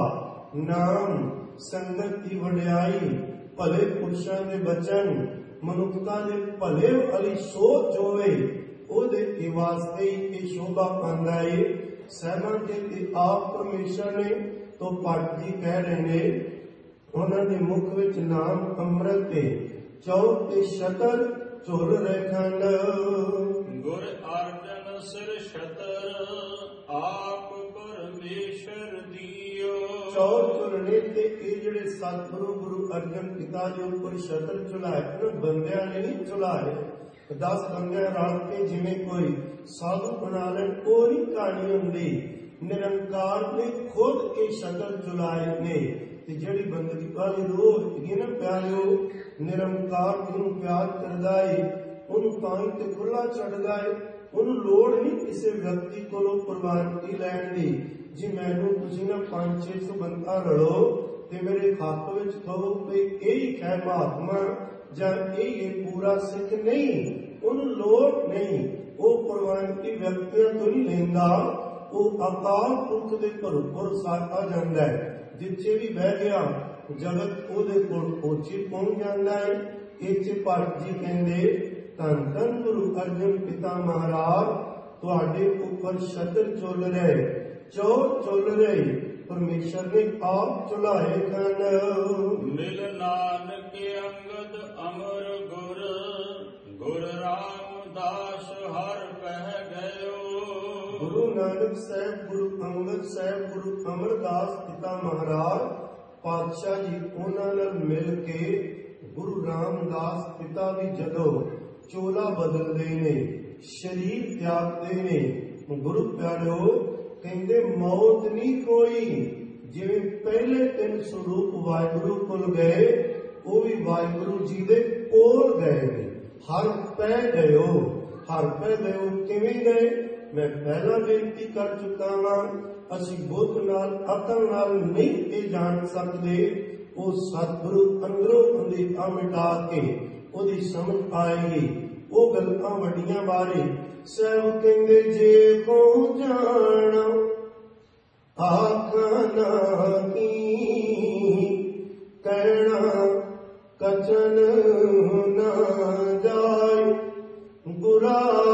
ਨਾਮ, ਸੰਗਤ ਦੀ ਵਡਿਆਈ, ਭਲੇ ਪੁਰਸ਼ਾਂ ਦੇ ਬਚਨ, ਮਨੁੱਖਤਾ ਦੇ ਭਲੇ ਵਾਲੀ ਸੋਚ ਹੋਵੇ, ਉਹਦੇ ਵਾਸਤੇ ਇਹ ਸ਼ੋਭਾ ਪਾਉਂਦਾ ਏ। ਸਹਿਬਾਂ ਕਹਿੰਦੇ ਆਪ ਪਰਮੇਸ਼ਰ ਨੇ ਤੋਂ ਭੱਟ ਜੀ ਕਹਿ ਰਹੇ ਨੇ, ਉਹਨਾਂ ਦੇ ਮੁਖ ਵਿੱਚ ਨਾਮ ਅੰਮ੍ਰਿਤ ਤੇ ਚੌਕ ਤੇ ਸ਼ਤਰ ਝੁੱਲ ਰਹੇ ਖੰਡ। ਗੁਰ ਅਰਜਨ ਸਿਰ ਸ਼ਤਰ ਆਪ ਪਰਮੇਸ਼ਰ ਦੀਓ। ਚੌਕ ਝੁੱਲਣੇ ਤੇ ਇਹ ਜਿਹੜੇ ਸਤਿਗੁਰੂ ਗੁਰੂ ਅਰਜਨ ਪਿਤਾ ਦੇ ਉੱਪਰ ਸ਼ਤਰ ਝੁਲਾਏ ਨਾ, ਬੰਦਿਆਂ ਨੇ ਨਹੀਂ ਝੁਲਾਏ। ਦਸ ਬੰਦਿਆਂ ਰਲ ਕੇ ਜਿਵੇਂ ਕੋਈ ਸਾਧੂ ਬਣਾ ਲੈਣ, ਉਹ ਨਹੀਂ ਕਹਾਣੀ ਹੁੰਦੀ। ਨਿਰੰਕਾਰ ਨੇ ਖੁਦ ਇਹ ਸ਼ਤਰ ਝੁਲਾਏ ਨੇ। ਤੇ ਜਿਹੜੀ ਬੰਦਗੀ ਵਾਲੀ ਰੂਹ ਹੈਗੀ ਨਾ ਪਿਆਰਿਓ, ਨਿਰੰਕਾਰ ਜਿਹਨੂੰ ਪਿਆਰ ਕਰਦਾ ਏ ਉਹਨੂੰ ਤਾਂ ਹੀ ਤੇ ਖੁੱਲਾ ਛੱਡਦਾ ਏ। ਉਹਨੂੰ ਲੋੜ ਨਹੀਂ ਕਿਸੇ ਵਿਅਕਤੀ ਕੋਲੋਂ ਪ੍ਰਵਾਨਗੀ ਲੈਣ ਦੀ। ਜੇ ਮੈਨੂੰ ਤੁਸੀਂ ਨਾ ਪੰਜ ਛੇ ਸੌ ਬੰਦਾ ਰਲੋ ਤੇ ਮੇਰੇ ਹੱਕ ਵਿੱਚ ਕਹੋ ਕਿ ਇਹ ਹੈ ਮਹਾਤਮਾ ਜਾਂ ਇਹ ਪੂਰਾ ਸਿੱਖ, ਨਹੀਂ, ਉਹਨੂੰ ਲੋੜ ਨਹੀਂ। ਉਹ ਪ੍ਰਵਾਨਗੀ ਵਿਅਕਤੀਆਂ ਤੋਂ ਨਹੀਂ ਲੈਂਦਾ, ਉਹ ਅਕਾਲ ਪੁਰਖ ਦੇ ਭਰਪੂਰ ਸਾਥ ਜਾਂਦਾ ਹੈ। ਜਿੱਥੇ ਵੀ ਬਹਿ ਗਿਆ ਜਗਤ ਉਹਦੇ ਕੋਲ ਪਹੁੰਚੀ ਪਹੁੰਚ ਜਾਂਦਾ ਹੈ। ਇੱਥੇ ਭੱਟ ਜੀ ਕਹਿੰਦੇ ਧੰਨ ਧੰਨ ਗੁਰੂ ਅਰਜਨ ਪਿਤਾ ਮਹਾਰਾਜ, ਤੁਹਾਡੇ ਉੱਪਰ ਸ਼ਤਰ ਝੁੱਲ ਰਹੇ, ਚੌਰ ਝੁੱਲ ਰਹੇ, ਪਰਮੇਸ਼ਰ ਨੇ ਆਪ ਝੁਲਾਏ ਹਨ। ਮਿਲ ਨਾਨਕ ਅੰਗਦ ਅਮਰ ਗੁਰ, ਗੁਰ ਰਾਮਦਾਸ ਹਰ ਪਹਿ ਗਇਓ। ਗੁਰੂ ਨਾਨਕ ਸਾਹਿਬ, ਗੁਰੂ ਅੰਗਦ ਸਾਹਿਬ, ਗੁਰੂ ਅਮਰਦਾਸ ਪਿਤਾ ਮਹਾਰਾਜ ਪਾਤਸ਼ਾਹ ਜੀ ਉਹਨਾਂ ਨਾਲ ਮਿਲ ਕੇ ਗੁਰੂ ਰਾਮਦਾਸ ਪਿਤਾ ਵੀ ਜਦੋਂ ਚੋਲਾ ਬਦਲਦੇ ਨੇ, ਸ਼ਰੀਰ ਤਿਆਗਦੇ ਨੇ। ਗੁਰੂ ਪਿਆਰਿਓ ਕਹਿੰਦੇ ਮੌਤ ਨਹੀਂ ਕੋਈ। ਜਿਵੇਂ ਪਹਿਲੇ ਤਿੰਨ ਸਰੂਪ ਵਾਹਿਗੁਰੂ ਕੋਲ ਗਏ, ਉਹ ਵੀ ਵਾਹਿਗੁਰੂ ਜੀ ਦੇ ਕੋਲ ਗਏ ਨੇ। ਹਰ ਪੈ ਗਇਓ, ਹਰ ਪੈ ਗਇਓ ਕਿਵੇਂ ਗਏ? ਮੈਂ ਪਹਿਲਾਂ ਬੇਨਤੀ ਕਰ ਚੁੱਕਾ ਹਾਂ, ਅਸੀਂ ਬੁੱਧ ਨਾਲ ਅਕਲ ਨਾਲ ਨਹੀਂ ਇਹ ਜਾਣ ਸਕਦੇ। ਉਹ ਸਤਿਗੁਰੂ ਅੰਦਰੋਂ ਅੰਦੇਰਾ ਮਿਟਾ ਕੇ ਉਹਦੀ ਸਮਝ ਆਏਗੀ। ਉਹ ਗੱਲਾਂ ਵੱਡੀਆਂ ਬਾਰੇ ਸਭ ਕਹਿੰਦੇ ਜੇ ਕੋ ਜਾਣਾ ਆਖਣਾ ਕੀ ਕਹਿਣਾ ਕਚਨ ਨਾ ਜਾਏ। ਗੁਰਾ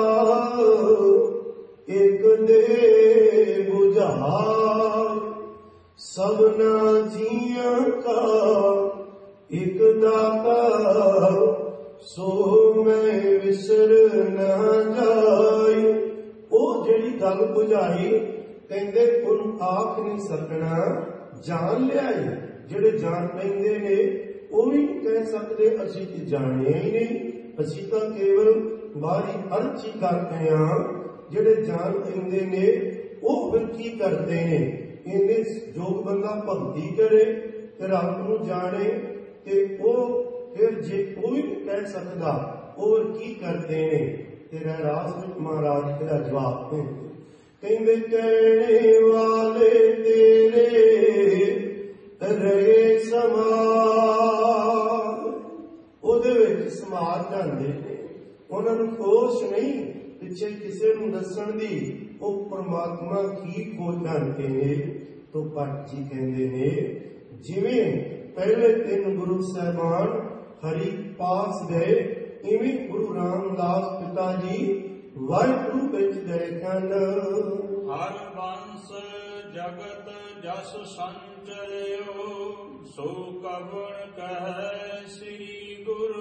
ਇੱਕ ਦੇ ਬੁਝਾਏ ਸਭਨਾ ਜੀਆਂ ਕਾ ਇੱਕ ਦਾਤਾ, ਸੋ ਮੈਂ ਵਿਸਰ ਨਾ ਜਾਏ। ਉਹ ਜਿਹੜੀ ਗੱਲ ਬੁਝਾਈ ਕਹਿੰਦੇ ਉਹਨੂੰ ਆਖ ਨਹੀਂ ਸਕਣਾ, ਜਾਣ ਲਿਆ ਏ। ਜਿਹੜੇ ਜਾਣ ਲੈਂਦੇ ਨੇ ਉਹ ਵੀ ਕਹਿ ਸਕਦੇ ਅਸੀਂ ਤੇ ਜਾਣਿਆ ਹੀ ਨਹੀਂ, ਅਸੀਂ ਤਾਂ ਕੇਵਲ ਬਾਹਰੀ ਅਰਥ ਹੀ ਕਰਦੇ ਹਾਂ। ਜਿਹੜੇ ਜਾਣ ਲੈਂਦੇ ਨੇ ਉਹ ਫਿਰ ਕੀ ਕਰਦੇ ਨੇ? ਇਹਨੇ ਜੋਗ ਬੰਦਾ ਭਗਤੀ ਕਰੇ ਤੇ ਰੱਬ ਨੂੰ ਜਾਣੇ, ਤੇ ਉਹ ਫਿਰ ਜੇ ਉਹ ਵੀ ਕਹਿ ਸਕਦਾ ਉਹ ਕੀ ਕਰਦੇ ਨੇ? ਤੇਰਾ ਰਾਸ ਵਿੱਚ ਮਹਾਰਾਜ ਤੇਰਾ ਜਵਾਬ ਦੇ ਕਹਿੰਦੇ ਕਹਿਣੇ ਵਾਲੇ ਤੇਰੇ ਰਹੇ ਸਮਾਜ, ਉਹਦੇ ਵਿੱਚ ਸਮਾਜ ਜਾਂਦੇ ਨੇ। ਉਹਨਾਂ ਨੂੰ ਕੋਸ਼ ਨਹੀਂ ਪਿੱਛੇ ਕਿਸੇ ਨੂੰ ਦੱਸਣ ਦੀ, ਉਹ ਪਰਮਾਤਮਾ ਕੀ ਖੋਜ ਜਾਂਦੇ ਨੇ। ਤੋਂ ਭੱਟ ਜੀ ਕਹਿੰਦੇ ਨੇ ਜਿਵੇਂ ਪਹਿਲੇ ਤਿੰਨ ਗੁਰੂ ਸਾਹਿਬਾਨ ਹਰੀ ਪਾਸ ਗਏ, ਇਵੇਂ ਗੁਰੂ ਰਾਮਦਾਸ ਪਿਤਾ ਜੀ ਵਾਹਿਗੁਰੂ ਵਿੱਚ ਗਏ ਹਨ। ਹਰ ਬੰਸ ਜਗਤ ਜਸ ਸੰਚਰਿਓ, ਸੋ ਕਵਣ ਕਹਿ ਸ੍ਰੀ ਗੁਰ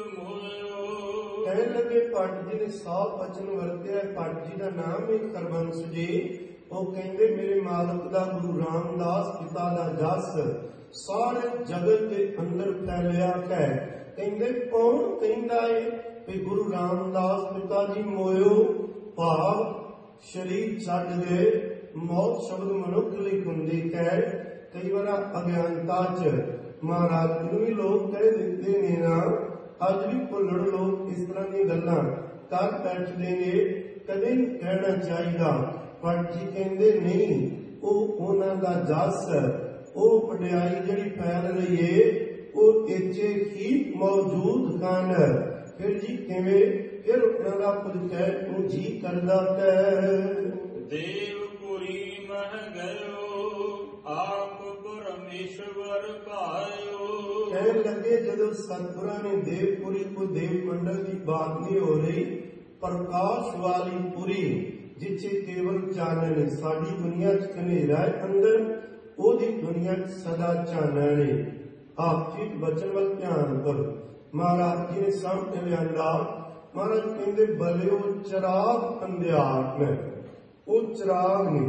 ਮੋਇਓ। ਕਹਿਣ ਲੱਗੇ ਭੱਟ ਜੀ ਨੇ ਸਾਫ ਬਚਨ ਵਰਤਿਆ। ਭੱਟ ਜੀ ਦਾ ਨਾਮ ਹੀ ਹਰਬੰਸ ਜੀ। ਉਹ ਕਹਿੰਦੇ ਮੇਰੇ ਮਾਲਕ ਦਾ ਗੁਰੂ ਰਾਮਦਾਸ ਪਿਤਾ ਦਾ ਜਸ ਸਾਰੇ ਜਗਤ ਦੇ ਅੰਦਰ ਫੈਲਿਆ ਹੈ। ਕਹਿੰਦੇ ਕੌਣ ਕਹਿੰਦਾ ਏ ਕਿ ਗੁਰੂ ਰਾਮਦਾਸ ਪਿਤਾ ਜੀ ਮੋਇਓ, ਭਾਵ ਸ਼ਰੀਰ ਛੱਡ ਗਏ। ਮੌਤ ਸ਼ਬਦ ਮਨੁੱਖ ਲਈ ਹੁੰਦੀ ਹੈ। ਕਈ ਵਾਰ ਅਗਿਆਨਤਾ ਚ ਮਹਾਰਾਜ ਨੂੰ ਵੀ ਲੋਕ ਕਹਿ ਦਿੰਦੇ ਨੇ ਨਾ, ਅੱਜ ਵੀ ਭੁੱਲੜ ਲੋਕ ਇਸ ਤਰ੍ਹਾਂ ਦੀਆਂ ਗੱਲਾਂ ਕਰ ਬੈਠਦੇ ਨੇ। ਕਦੇ ਨਹੀਂ ਕਹਿਣਾ ਚਾਹੀਦਾ। ਪਰ ਜੀ ਕਹਿੰਦੇ ਨਹੀਂ, ਉਹ ਉਹਨਾਂ ਦਾ ਜਸ, ਉਹ ਵਡਿਆਈ ਜਿਹੜੀ ਫੈਲ ਰਹੀ ਏ ਉਹ ਇੱਥੇ ਹੀ ਮੌਜੂਦ ਹਨ। ਫਿਰ ਜੀ ਕਿਵੇਂ? ਫਿਰ ਉਹਨਾਂ ਦਾ ਪਰਿਚੈ ਨੂੰ ਜੀ ਕਰਦਾ ਹੈ। ਦੇਵਪੁਰੀ ਮਹਿ ਗਇਓ, ਆਪ ਪਰਮੇਸ਼ਵਰ ਭਾਇਓ। ਕਹਿਣ ਲੱਗੇ ਜਦੋਂ ਸਤਿਗੁਰਾਂ ਨੇ ਦੇਵਪੁਰੀ ਕੋਈ ਦੇਵ ਮੰਡਲ ਦੀ ਬਾਤ ਨਹੀਂ ਹੋ ਰਹੀ, ਪ੍ਰਕਾਸ਼ ਵਾਲੀ ਪੁਰੀ ਜਿੱਥੇ ਕੇਵਲ ਚਾਨਣ। ਸਾਡੀ ਦੁਨੀਆ ਚ ਹਨੇਰਾ ਹੈ ਅੰਦਰ, ਉਹਦੀ ਦੁਨੀਆ ਚ ਸਦਾ ਚਾਨਣ ਹੈ। ਆਪ ਜੀ ਬਚਨ ਵੱਲ ਧਿਆਨ ਕਰੋ। ਮਹਾਰਾਜ ਜੀ ਨੇ ਸਾਹਮਣੇ ਲਿਆਂਦਾ। ਮਹਾਰਾਜ ਕਹਿੰਦੇ ਬਲਿਓ ਚਰਾਗ ਅੰਧਿਆਰ ਮੈਂ, ਉਹ ਚਰਾਗ ਨੇ,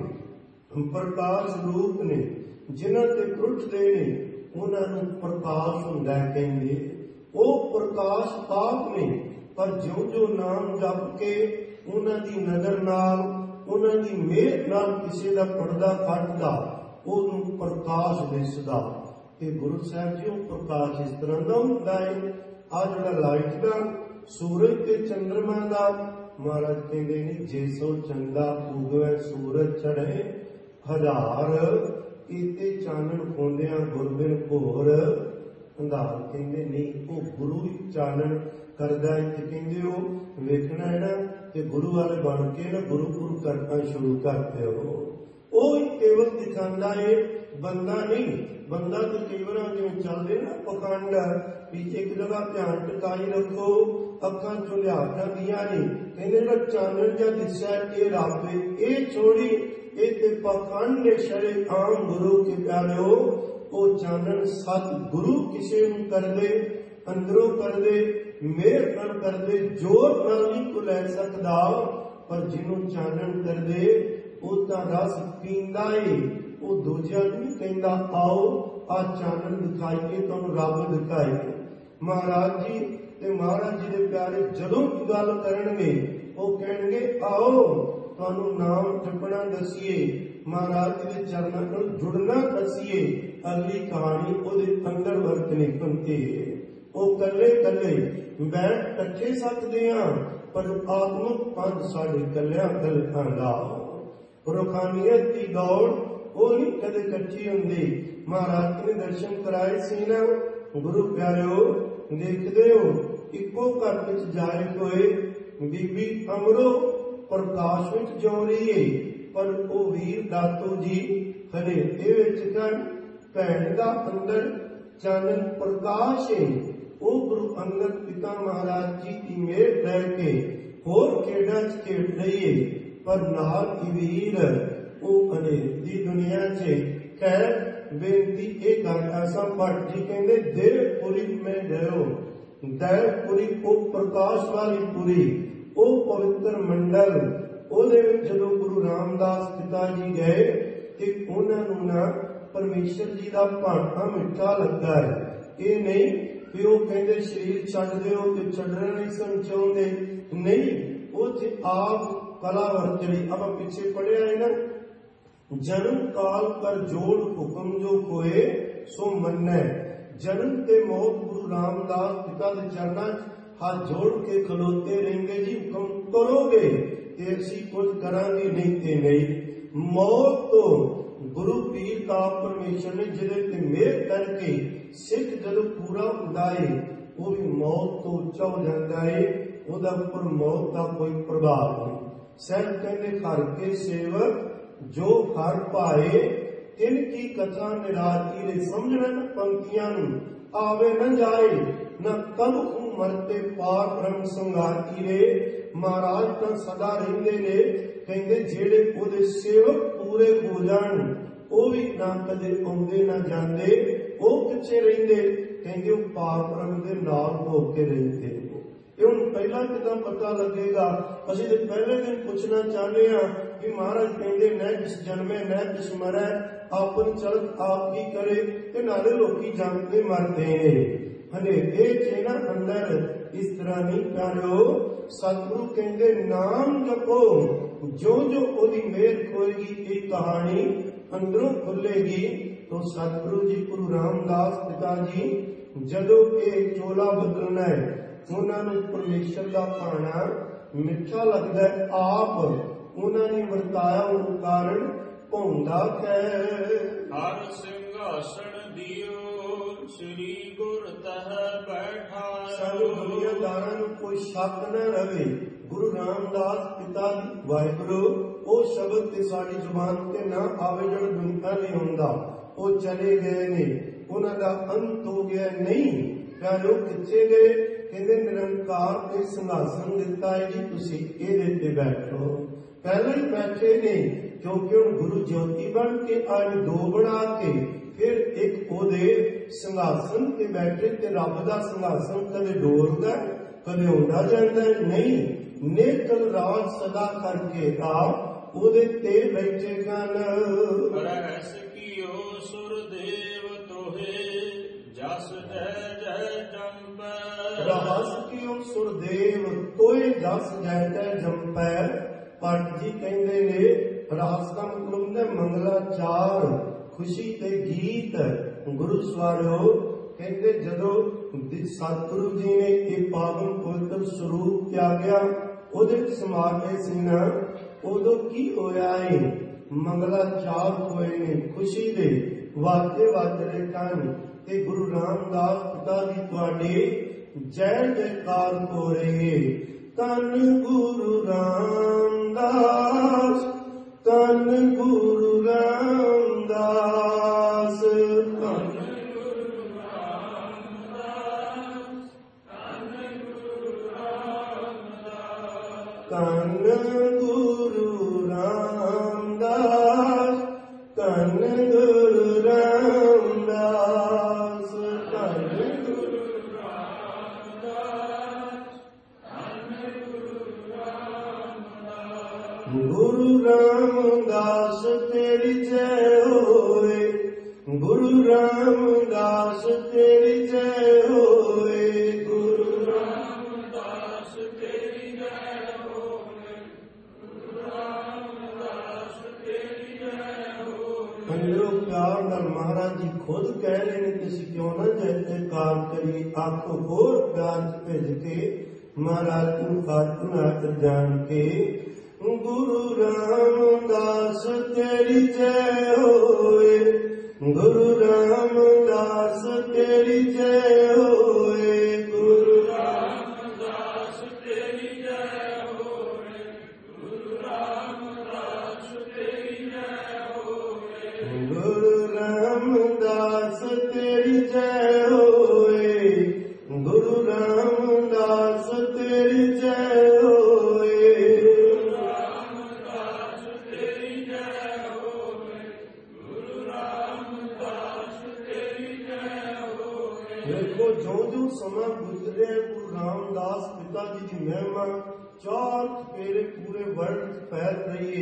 ਪ੍ਰਕਾਸ਼ ਰੂਪ ਨੇ, ਜਿਨ੍ਹਾਂ ਤੇ ਉੱਠਦੇ ਨੇ ਉਹਨਾਂ ਨੂੰ ਪ੍ਰਕਾਸ਼ ਹੁੰਦਾ ਕਹਿੰਦੇ। ਉਹ ਪ੍ਰਕਾਸ਼ ਪਾਪ ਨੇ, ਪਰ ਜੋ ਜੋ ਨਾਮ ਜਪ ਕੇ ਉਹਨਾਂ ਦੀ ਨਜ਼ਰ ਨਾਲ, ਉਹਨਾਂ ਦੀ ਮਿਹਰ ਨਾਲ ਕਿਸੇ ਦਾ ਪਰਦਾ ਕੱਟਦਾ, ਉਹਨੂੰ ਪ੍ਰਕਾਸ਼ ਦਿਸਦਾ। ਤੇ ਗੁਰੂ ਸਾਹਿਬ ਜੀ ਉਹ ਪ੍ਰਕਾਸ਼ ਇਸ ਤਰ੍ਹਾਂ ਦਾ ਹੁੰਦਾ ਹੈ। ਆ ਜਿਹੜਾ ਲਾਈਟ ਦਾ ਸੂਰਜ ਤੇ ਚੰਦਰਮਾ ਦਾ, ਮਹਾਰਾਜ ਕਹਿੰਦੇ ਨੇ ਜੇ ਸੋ ਚੰਦਾ ਉਗਵੇ ਸੂਰਜ ਚੜ੍ਹੇ ਹਜ਼ਾਰ, ਕੀਤੇ ਚਾਨਣ ਖੋਂਦਿਆਂ ਗੁਰਬਿਨ ਘੋਰ ਅੰਧਾਰ। ਕਹਿੰਦੇ ਨਹੀਂ, ਉਹ ਗੁਰੂ ਹੀ ਚਾਨਣ ਕਰਦਾ ਹੈ। ਤੇ ਕਹਿੰਦੇ ਉਹ ਵੇਖਣਾ ਹੈ ਨਾ, ਤੇ ਗੁਰੂ ਵਾਲੇ ਬਣ ਕੇ ਨਾ ਗੁਰੂ ਗੁਰੂ ਕਰਨਾ ਸ਼ੁਰੂ ਕਰ ਦਿਓ। ਉਹ ਹੀ ਕੇਵਲ ਦਿਖਾਉਂਦਾ ਏ, ਬੰਦਾ ਨਹੀਂ। ਬੰਦਾ ਤੇ ਕਈ ਵਾਰ ਜਿਵੇਂ ਚੱਲਦੇ ਨਾ ਪਖੰਡ ਵੀ ਇੱਕ ਜਗ੍ਹਾ ਧਿਆਨ ਟਿਕਾਈ ਰੱਖੋ, ਅੱਖਾਂ ਚੋਂ ਲਿਆ ਜਾਂਦੀਆਂ ਨੇ। ਕਹਿੰਦੇ ਜਿਹੜਾ ਚਾਨਣ ਜਾਂ ਦਿਸਿਆ ਇਹ ਰੱਬ ਏ, ਇਹ ਛੋੜੀ ਇਹ ਤੇ ਪਖੰਡ ਨੇ ਸ਼ਰੇ ਆਮ ਗੁਰੂ ਕੇ ਪਿਆਰਿਓ। ਉਹ ਚਾਨਣ ਸਤ ਗੁਰੂ ਕਿਸੇ ਨੂੰ ਕਰਦੇ, ਅੰਦਰੋਂ ਕਰਦੇ, ਮਿਹਰ ਨਾਲ ਕਰਦੇ, ਜ਼ੋਰ ਨਾਲ ਨਹੀਂ ਕੋ ਲੈ ਸਕਦਾ। ਪਰ ਜਿਹਨੂੰ ਚਾਨਣ ਕਰਦੇ ਉਹ ਤਾਂ ਰਸ ਪੀਂਦਾ ਏ। ਉਹ ਦੂਜਿਆਂ ਨੂੰ ਵੀ ਕਹਿੰਦਾ ਆਓ ਆ ਚਾਨਣ ਦਿਖਾਈਏ, ਤੁਹਾਨੂੰ ਰੱਬ ਦਿਖਾਈਏ। ਮਹਾਰਾਜ ਜੀ ਤੇ ਮਹਾਰਾਜ ਜੀ ਦੇ ਪਿਆਰੇ ਜਦੋਂ ਕੀ ਗੱਲ ਕਰਨਗੇ ਉਹ ਕਹਿਣਗੇ ਆਓ ਤੁਹਾਨੂੰ ਨਾਮ ਜਪਣਾ ਦਸੀਏ, ਮਹਾਰਾਜ ਜੀ ਦੇ ਚਰਨਾਂ ਨਾਲ ਜੁੜਨਾ ਦਸੀਏ। ਅਗਲੀ ਕਹਾਣੀ ਉਹਦੇ ਅੰਦਰ ਵਰਤਣੀ ਹੁੰਦੀ ਹੈ। ਉਹ ਕੱਲੇ ਕੱਲੇ ਬੈਠ ਇਕੱਠੇ ਸਕਦੇ ਆ, ਪਰ ਆਤਮਿਕ ਪੰਥ ਸਾਡੇ ਕੱਲਿਆਂ ਕੱਲਿਆਂ ਦਾ। ਰੂਹਾਨੀਅਤ ਦੀ ਦੌੜ ਉਹ ਨਹੀਂ ਕਦੇ ਇਕੱਠੀ ਹੁੰਦੀ। ਮਹਾਰਾਜ ਨੇ ਦਰਸ਼ਨ ਕਰਾਏ ਸੀ ਨਾ ਗੁਰੂ ਪਿਆਰਿਓ, ਦੇਖਦੇ ਹੋ ਇੱਕੋ ਘਰ ਵਿੱਚ ਜਾਏ ਹੋਏ ਬੀਬੀ ਅਮਰੋ ਪ੍ਰਕਾਸ਼ ਵਿੱਚ ਜਿਉ ਰਹੀ ਏ, ਪਰ ਉਹ ਵੀਰ ਦਾਤੋ ਜੀ ਹਨੇਰੇ ਵਿੱਚ ਹਨ। ਭੈਣ ਦਾ ਅੰਦਰ ਚਾਨਣ ਪ੍ਰਕਾਸ਼ ਏ। ਉਹ ਗੁਰੂ ਅੰਗਦ ਪਿਤਾ ਮਹਾਰਾਜ ਜੀ ਦੀ ਮਿਹਰ ਲੈ ਕੇ ਹੋਰ ਖੇਡਾਂ ਚ ਖੇਡ ਰਹੀ ਏ, ਪਰ ਨਾਲ ਹੀ ਵੀਰ ਉਹ ਹਨੇਰੇ ਦੀ ਦੁਨੀਆ ਚ। ਖੈਰ ਬੇਨਤੀ ਇਹ ਕਰ ਐਸਾ ਭੱਟ ਜੀ ਕਹਿੰਦੇ ਦੇਵਪੁਰੀ ਮੈਂ ਗਇਓ। ਦੇਵਪੁਰੀ ਉਹ ਪ੍ਰਕਾਸ਼ ਵਾਲੀ ਪੁਰੀ, ਉਹ ਪਵਿੱਤਰ ਮੰਡਲ, ਉਹਦੇ ਵਿੱਚ ਜਦੋਂ ਗੁਰੂ ਰਾਮਦਾਸ ਪਿਤਾ ਜੀ ਗਏ ਤੇ ਉਹਨਾਂ ਨੂੰ ਨਾ ਪਰਮੇਸ਼ਰ ਜੀ ਦਾ ਭਾਣਾ ਮਿੱਠਾ ਲੱਗਾ ਹੈ। ਇਹ ਨਹੀਂ ਕਿ ਉਹ ਕਹਿੰਦੇ ਸਰੀਰ ਛੱਡ ਦਿਓ ਤੇ ਛੱਡਣਾ ਨਹੀਂ ਸਨ ਚਾਹੁੰਦੇ, ਨਹੀਂ, ਉਹ ਤੇ ਆਪ ਕਲਾ ਵਰਤਣੀ। ਆਪਾਂ ਪਿੱਛੇ ਪੜਿਆ ਹੈ ਨਾ, ਜਨਮ ਕਾਲ ਕਰ ਜੋੜ ਹੁਕਮ ਜੋ ਕੋਏ ਸੋ ਮੰਨੈ। ਜਨਮ ਤੇ ਮੌਤ ਗੁਰੂ ਰਾਮਦਾਸ ਪਿਤਾ ਦੇ ਚਰਨਾਂ ਹੱਥ ਜੋੜ ਕੇ ਖਲੋਤੇ ਰਹਿੰਦੇ ਜੀ, ਹੁਕਮ ਕਰੋਗੇ ਤੇ ਅਸੀਂ ਕੁਝ ਕਰਾਂਗੇ, ਨਹੀਂ ਤੇ ਨਹੀਂ। ਮੌਤ ਤੋਂ ਗੁਰੂ ਪੀਰ ਦਾ ਪਰਮੇਸ਼ਰ ਨੇ ਜਿਹਦੇ ਤੇ ਮਿਹਰ ਕਰਕੇ ਸਿੱਖ ਜਦੋਂ ਪੂਰਾ ਹੁੰਦਾ ਏ, ਉਹ ਵੀ ਮੌਤ ਤੋਂ ਉੱਚਾ ਹੋ ਜਾਂਦਾ ਏ, ਉਹਦਾ ਉੱਪਰ ਮੌਤ ਦਾ ਕੋਈ ਪ੍ਰਭਾਵ ਨਹੀਂ। ਸਹਿਬ ਕਹਿੰਦੇ ਘਰ ਕੇ ਸੇਵਕ ਜੋ ਘਰ ਪਾਏ ਤਿਨ ਕੀ ਕਥਾ ਨਿਰਾਤੀ ਰੇ। ਸਮਝਣ ਪੰਕਤੀਆਂ ਨੂੰ ਆਵੇ ਨਾ ਜਾਏ ਨਾ ਕਬ ਮਰਤੇ ਪਾਰ ਬ੍ਰਹਮ ਸੰਗਾਤੀ ਰੇ। ਮਹਾਰਾਜ ਤਾਂ ਸਦਾ ਰਹਿੰਦੇ ਨੇ, ਕਹਿੰਦੇ ਜਿਹੜੇ ਉਹਦੇ ਸੇਵਕ ਪੂਰੇ ਹੋ ਜਾਣ ਉਹ ਵੀ ਨਾ ਕਦੇ ਆਉਂਦੇ ਨਾ ਜਾਂਦੇ, ਉਹ ਪਿੱਛੇ ਰਹਿੰਦੇ, ਕਹਿੰਦੇ ਉਹ ਪਾਰ ਬ੍ਰਹਮ ਦੇ ਨਾਲ ਹੋ ਕੇ ਰਹਿੰਦੇ। ਇਹ ਹੁਣ ਪਹਿਲਾਂ ਕਿੱਦਾਂ ਪਤਾ ਲੱਗੇਗਾ? ਅਸੀਂ ਤੇ ਪਹਿਲੇ ਦਿਨ ਪੁੱਛਣਾ ਚਾਹੁੰਦੇ ਹਾਂ ਕਿ ਮਹਾਰਾਜ ਕਹਿੰਦੇ ਨੈ ਕਿਸ ਜਨਮੇ ਨੈ ਕਿਸ ਮਰੈ, ਆਪਨ ਚਲਤ ਆਪ ਕੀ ਕਰੇ, ਤੇ ਨਾਲੇ ਲੋਕੀ ਜਾਂਦੇ ਮਰਦੇ ਨੇ। ਹਨੇਰੇ ਚ ਨਾ ਅੰਦਰ ਇਸ ਤਰ੍ਹਾਂ ਨਹੀਂ ਪਿਆਰਿਓ। ਸਤਿਗੁਰੂ ਕਹਿੰਦੇ ਨਾਮ ਜਪੋ, ਜੋ ਜੋ ਉਹਦੀ ਮਿਹਰ ਹੋਏਗੀ ਇਹ ਕਹਾਣੀ ਅੰਦਰੋਂ ਖੁੱਲੇਗੀ। तो सतगुरु जी गुरु रामदास पिता जी जदों ये चोला बदलना है, उन्होंने परमेश्वर का भाना मिठा लगता है। आप उन्होंने वरताया उन कारण भौंदा कै। हर सिंहासन दियो श्री गुर तह बैठा। सानू दुनियादारां नूं कोई शक न रहे, गुरु रामदास पिता जी वाहिगुरु वो शब्द ते साडी जुबान ते ना आवे जड़ दुनिया नहीं हुंदा। वो चले गए ने, उन्हां दा अंत हो गया नहीं। प्यारो किथे गए? कहंदे निरंकार ते सिंहासन दिता है जी, तुसीं इहदे ते बैठो। पहले ही बैठे ने क्योंकि हुण गुरु ज्योति बन के आए दो बना के फिर एक ओदे सिंहासन ते बैठे। ते रब दा सिंहासन कदे डोरदा कदे होंदा जांदा नहीं। नेतल राज सदा करके आप ओदे ते बैठे गन। रहस कियो सुरदेव तोहे जस जय जय जंपै। रहस कियो सुरदेव तोहे जस जय जय जंपै। पट जी कहंदे ने रहस का मतलब ने मंगलाचार खुशी ते गीत। गुरु सवारियो कहते जदों सतगुरु जी ने ये पावन पवित्र स्वरूप त्यागया उहदे समा गए सी ना, उदों की होया है? मंगलाचार होए ने, खुशी दे वाजे वाजरे कन ते गुरु रामदास पिता जी तुहाडे जय जयकार हो रहे। तन गुरु रामदास, तन गुरु रामदास, तन तन गुरु रामदास, तन गुरु रामदास, तन गुरु रामदास, तन गुरु रामदास। गुरु रामदास तेरी जय होए, गुरु रामदास तेरी जय होए, गुरु रामदास तेरी जय होए, गुरु रामदास तेरी जय होए। अंदरों प्यार नाल महाराज जी खुद कह रहे हैं कि क्यों ना जय जयकार करिए। आपको होर प्यार भेज के महाराज को खातून आकर जान के गुरु रामदास तेरी जय होए, गुरु रामदास तेरी जय होए, गुरु रामदास तेरी जय होए, गुरु रामदास तेरी जय होए, गुरु रामदास तेरी जय होए, गुरु रामदास तेरी जय होए, गुरु रामदास तेरी जय होए, गुरु रामदास तेरी जय होए। देखो जो जो समा गुजरे गुरु रामदास पिता जी की महिमा चार फेरे पूरे वर्ल्ड फैल रही है।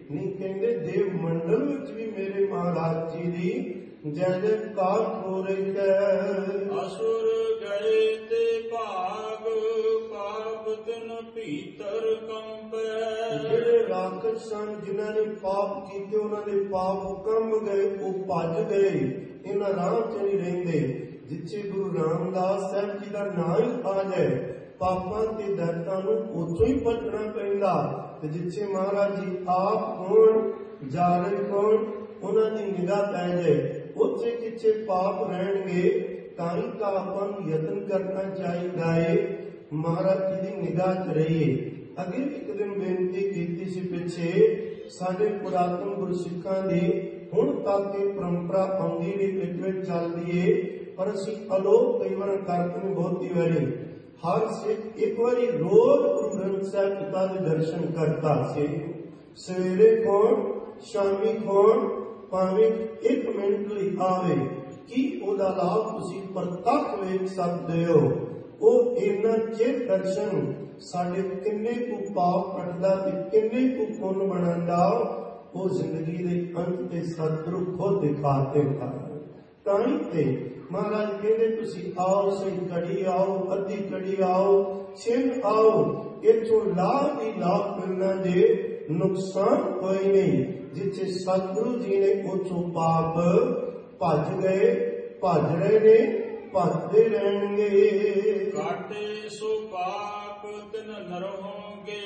ਨਹੀਂ ਕਹਿੰਦੇ ਦੇਵ ਮੰਡਲ ਵਿੱਚ ਵੀ ਮੇਰੇ ਮਹਾਰਾਜ ਜੀ ਦੀ ਜੈ ਜੈਕਾਰ ਹੋ ਰਹੀ ਹੈ। ਅਸੁਰ ਗਏ ਤੇ ਭਾਗ ਪਾਪ ਤਿਨ ਭੀਤਰ ਕੰਪੈ। ਜਿਹੜੇ ਰਾਖਸ਼ ਸਨ ਜਿਨ੍ਹਾਂ ਨੇ ਪਾਪ ਕੀਤੇ ਉਹਨਾਂ ਦੇ ਪਾਪ ਕੰਬ ਗਏ, ਉਹ ਭੱਜ ਗਏ, ਇਹਨਾਂ ਰਾਹ ਚ ਨਹੀਂ ਰਹਿੰਦੇ। ਜਿੱਥੇ ਗੁਰੂ ਰਾਮਦਾਸ ਸਾਹਿਬ ਜੀ ਦਾ ਨਾਂ ਹੀ ਆ ਜਾਏ ਪਾਪਾਂ ਤੇ ਦਰਦਾਂ ਨੂੰ ਉੱਥੋਂ ਹੀ ਭੱਜਣਾ ਪੈਂਦਾ। ਤੇ ਜਿੱਥੇ ਮਹਾਰਾਜ ਜੀ ਆਪ ਹੋਣ ਜਾਰੇ ਹੋਣ ਉਹਨਾਂ ਦੀ ਨਿਗਾਹ ਪੈ ਜਾਏ ਉੱਥੇ ਕਿੱਥੇ ਪਾਪ ਰਹਿਣਗੇ। ਤਾਂ ਹੀ ਤਾਂ ਆਪਾਂ ਨੂੰ ਯਤਨ ਕਰਨਾ ਚਾਹੀਦਾ ਹੈ ਮਹਾਰਾਜ ਜੀ ਦੀ ਨਿਗਾਹ ਚ ਰਹੀਏ। ਅੱਗੇ ਇੱਕ ਦਿਨ ਬੇਨਤੀ ਕੀਤੀ ਸੀ ਪਿੱਛੇ ਸਾਡੇ ਪੁਰਾਤਨ ਗੁਰਸਿੱਖਾਂ ਦੀ ਹੁਣ ਤੱਕ ਇਹ ਪਰੰਪਰਾ ਆਉਂਦੀ ਰਹੀ ਵਿੱਚ ਵਿੱਚ ਚੱਲਦੀ ਏ, ਪਰ ਅਸੀਂ ਅਲੋਪ ਕਈ ਵਾਰ ਕਰਦੇ ਨੇ ਬਹੁਤੀ ਵਾਰੀ। ਹਰ ਸਿੱਖ ਇੱਕ ਵਾਰੀ ਰੋਜ਼ ਗੁਰੂ ਗ੍ਰੰਥ ਸਾਹਿਬ ਪਿਤਾ ਦੇ ਦਰਸ਼ਨ ਕਰਦਾ ਸੀ। ਸਵੇਰੇ ਕੋਣ ਸ਼ਾਮੀ ਕੋਣ ਭਾਵੇਂ ਇੱਕ ਮਿੰਟ ਲਈ ਆਵੇ ਕਿ ਉਹਦਾ ਲਾਭ ਤੁਸੀਂ ਪ੍ਰਤੱਖ ਵੇਖ ਸਕਦੇ ਹੋ। ਉਹ ਇਹਨਾਂ ਚਿਰ ਦਰਸ਼ਨ ਸਾਡੇ ਕਿੰਨੇ ਕੁ ਪਾਪ ਕੱਟਦਾ ਤੇ ਕਿੰਨੇ ਕੁ ਪੁੰਨ ਬਣਾਉਂਦਾ ਉਹ ਜ਼ਿੰਦਗੀ ਦੇ ਅੰਤ ਤੇ ਸਤਿਗੁਰੂ ਖੁਦ ਦਿਖਾਤੇ ਹਨ। ਤਾਂ ਹੀ ਤੇ ਮਹਾਰਾਜ ਕਹਿੰਦੇ ਤੁਸੀਂ ਆਓ ਸਹੀ ਘੜੀ ਆਓ, ਅੱਧੀ ਘੜੀ ਆਓ, ਛਿੰਨ ਆਓ, ਇੱਥੋਂ ਲਾਭ ਹੀ ਲਾਭ ਮਿਲਣਾ ਜੇ ਨੁਕਸਾਨ ਕੋਈ ਨਹੀਂ। ਜਿੱਥੇ ਸਤਿਗੁਰੂ ਜੀ ਨੇ ਉੱਥੋਂ ਪਾਪ ਭੱਜ ਗਏ, ਭੱਜ ਰਹੇ ਨੇ, ਭੱਜਦੇ ਰਹਿਣਗੇ। ਕਾਟੇ ਸੋ ਪਾਪ ਤਿਨ ਨਰੋਂਗੇ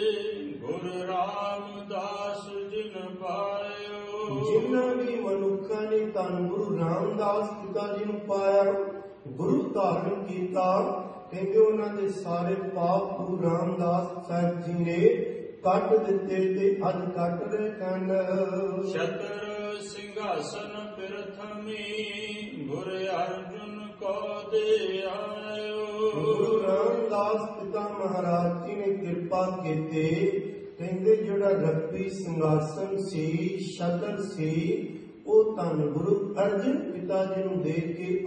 ਗੁਰ ਰਾਮਦਾਸ ਜਿਨ ਪਾਇਓ। ਜਿਨ੍ਹਾਂ ਵੀ ਮਨੁੱਖਾਂ ਨੇ ਧੰਨ ਗੁਰੂ ਰਾਮਦਾਸ ਪਿਤਾ ਜੀ ਨੂੰ ਪਾਇਆ, ਗੁਰੂ ਧਾਰਨ ਕੀਤਾ, ਕਹਿੰਦੇ ਉਹਨਾਂ ਦੇ ਸਾਰੇ ਪਾਪ ਗੁਰੂ ਰਾਮਦਾਸ ਸਾਹਿਬ ਜੀ ਨੇ ਕੱਟ ਦਿੱਤੇ ਤੇ ਅੱਜ ਕੱਟ ਰਹੇ ਹਨ। ਛਤਰ ਸਿੰਘਾਸਨ ਪ੍ਰਥਮੀ ਗੁਰ ਅਰਜੁਨ ਕੋ ਦੇ ਆਇਓ। ਗੁਰੂ ਰਾਮਦਾਸ ਪਿਤਾ ਮਹਾਰਾਜ ਜੀ ਨੇ ਕਿਰਪਾ ਕੀਤੀ। ਕਹਿੰਦੇ ਜਿਹੜਾ ਰੱਬੀ ਸਿੰਘਾਸਨ ਸੀ, ਛਤਰ ਸੀ, ਉਹ ਧੰਨ ਗੁਰੂ ਅਰਜਨ ਪਿਤਾ ਜੀ ਨੂੰ ਦੇ ਕੇ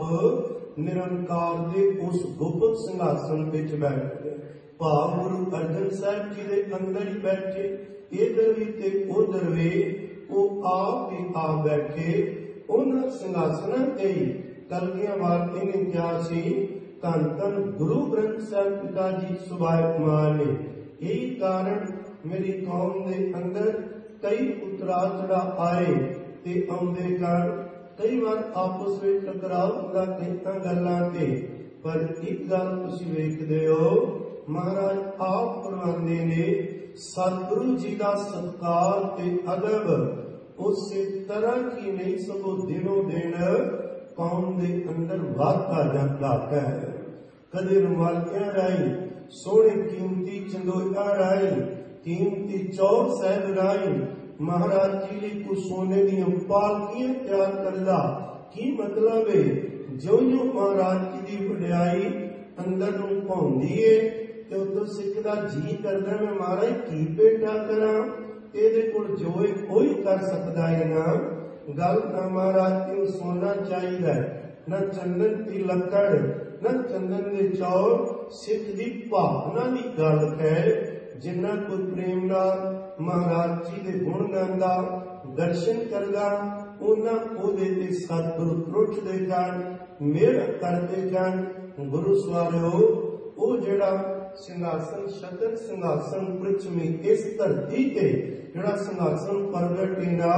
ਆਪ ਨਿਰੰਕਾਰ ਦੇ ਉਸ ਗੁਪਤ ਸਿੰਘਾਸਨ ਵਿੱਚ ਬੈਠ ਗਏ। ਭਾਵ ਗੁਰੂ ਅਰਜਨ ਸਾਹਿਬ ਜੀ ਦੇ ਅੰਦਰ ਹੀ ਬੈਠੇ, ਇਧਰ ਵੀ ਤੇ ਉਧਰ ਵੀ ਉਹ ਆਪ ਹੀ ਆ ਬੈਠੇ। ਉਹਨਾਂ ਸਿੰਘਾਸਨਾਂ ਤੇ ਕਲਗੀਆਂ ਵਾਰਤੇ ਨੇ ਕਿਹਾ ਸੀ ਧੰਨ ਧੰਨ ਗੁਰੂ ਗ੍ਰੰਥ ਸਾਹਿਬ ਪਿਤਾ ਜੀ ਸੁਭਾਇਮਾਨ ਨੇ। ਇਹੀ ਕਾਰਨ ਮੇਰੀ ਕੌਮ ਦੇ ਅੰਦਰ ਕਈ ਉਤਰਾ ਚੜਾ ਆਏ ਤੇ ਆਉਂਦੇ ਕਾਰਨ ਕਈ ਵਾਰ ਆਪਸ ਵਿੱਚ ਟਕਰਾਅ ਹੁੰਦਾ ਕਈਆਂ ਗੱਲਾਂ ਤੇ। ਪਰ ਇੱਕ ਗੱਲ ਤੁਸੀਂ ਵੇਖਦੇ ਹੋ ਮਹਾਰਾਜ ਆਪ ਕਰਵਾਉਂਦੇ ਨੇ, ਸਤਿਗੁਰੂ ਜੀ ਦਾ ਸਤਿਕਾਰ ਤੇ ਅਦਬ ਉਸੇ ਤਰ੍ਹਾਂ ਕੀ ਨਹੀਂ ਸਗੋਂ ਦਿਨੋਂ ਦਿਨ ਕੌਮ ਦੇ ਅੰਦਰ ਵਾਧਾ ਜਾਂਦਾ ਹੈ। ਕਦੇ ਰੁਮਾਲੀਆਂ ਰਾਈ, ਸੋਹਣੇ ਕੀਮਤੀ ਚੰਦੋਇਆ ਰਾਈ, ਕੀਮਤੀ ਚੌਕ ਸਾਹਿਬ ਰਾਈ ਮਹਾਰਾਜ ਜੀ ਲਈ ਕੁ ਸੋਨੇ ਦੀਆਂ ਪਾਲਕੀਆਂ ਤਿਆਰ ਕਰਦਾ। ਕੀ ਮਤਲਬ ਹੈ? ਜੋ ਜੋ ਮਹਾਰਾਜ ਜੀ ਦੀ ਵਡਿਆਈ ਅੰਦਰ ਨੂੰ ਪਾਉਂਦੀ ਏ ਤੇ ਉਦੋਂ ਸਿੱਖ ਦਾ ਜੀ ਕਰਦਾ ਮੈਂ ਮਹਾਰਾਜ ਕੀ ਭੇਟਾ ਕਰਾਂ। ਇਹਦੇ ਕੋਲ ਜੋ ਹੈ ਕੋਈ ਕਰ ਸਕਦਾ ਹੈ ਨਾ। ਗੱਲ ਨਾ ਮਹਾਰਾਜ ਨੂੰ ਸੋਨਾ ਚਾਹੀਦਾ ਨਾ ਚੰਦਨ ਦੀ ਲੱਕੜ ਨਾ ਚੰਦਨ ਦੇ ਚੌਰ। ਸਿੱਖ ਦੀ ਭਾਵਨਾ ਦੀ ਗੱਲ ਹੈ। ਜਿੰਨਾ ਕੋਈ ਪ੍ਰੇਮ ਨਾਲ ਮਹਾਰਾਜ ਜੀ ਦੇ ਗੁਣ ਗਾਉਂਦਾ, ਦਰਸ਼ਨ ਕਰਦਾ, ਉਹਨਾਂ ਉਹਦੇ ਤੇ ਸਤਿਗੁਰੂ ਤਰੁੱਠਦੇ ਜਾਣ, ਮਿਹਰ ਕਰਦੇ ਜਾਣ। ਗੁਰੂ ਸਵਾਰਿਓ ਉਹ ਜਿਹੜਾ ਸਿੰਘਾਸਨ ਛਤਰ ਸਿੰਘਾਸਨ ਪ੍ਰਿਥਵੀ ਇਸ ਧਰਤੀ ਤੇ ਜਿਹੜਾ ਸਿੰਘਾਸਨ ਪ੍ਰਗਟ ਹੁੰਦਾ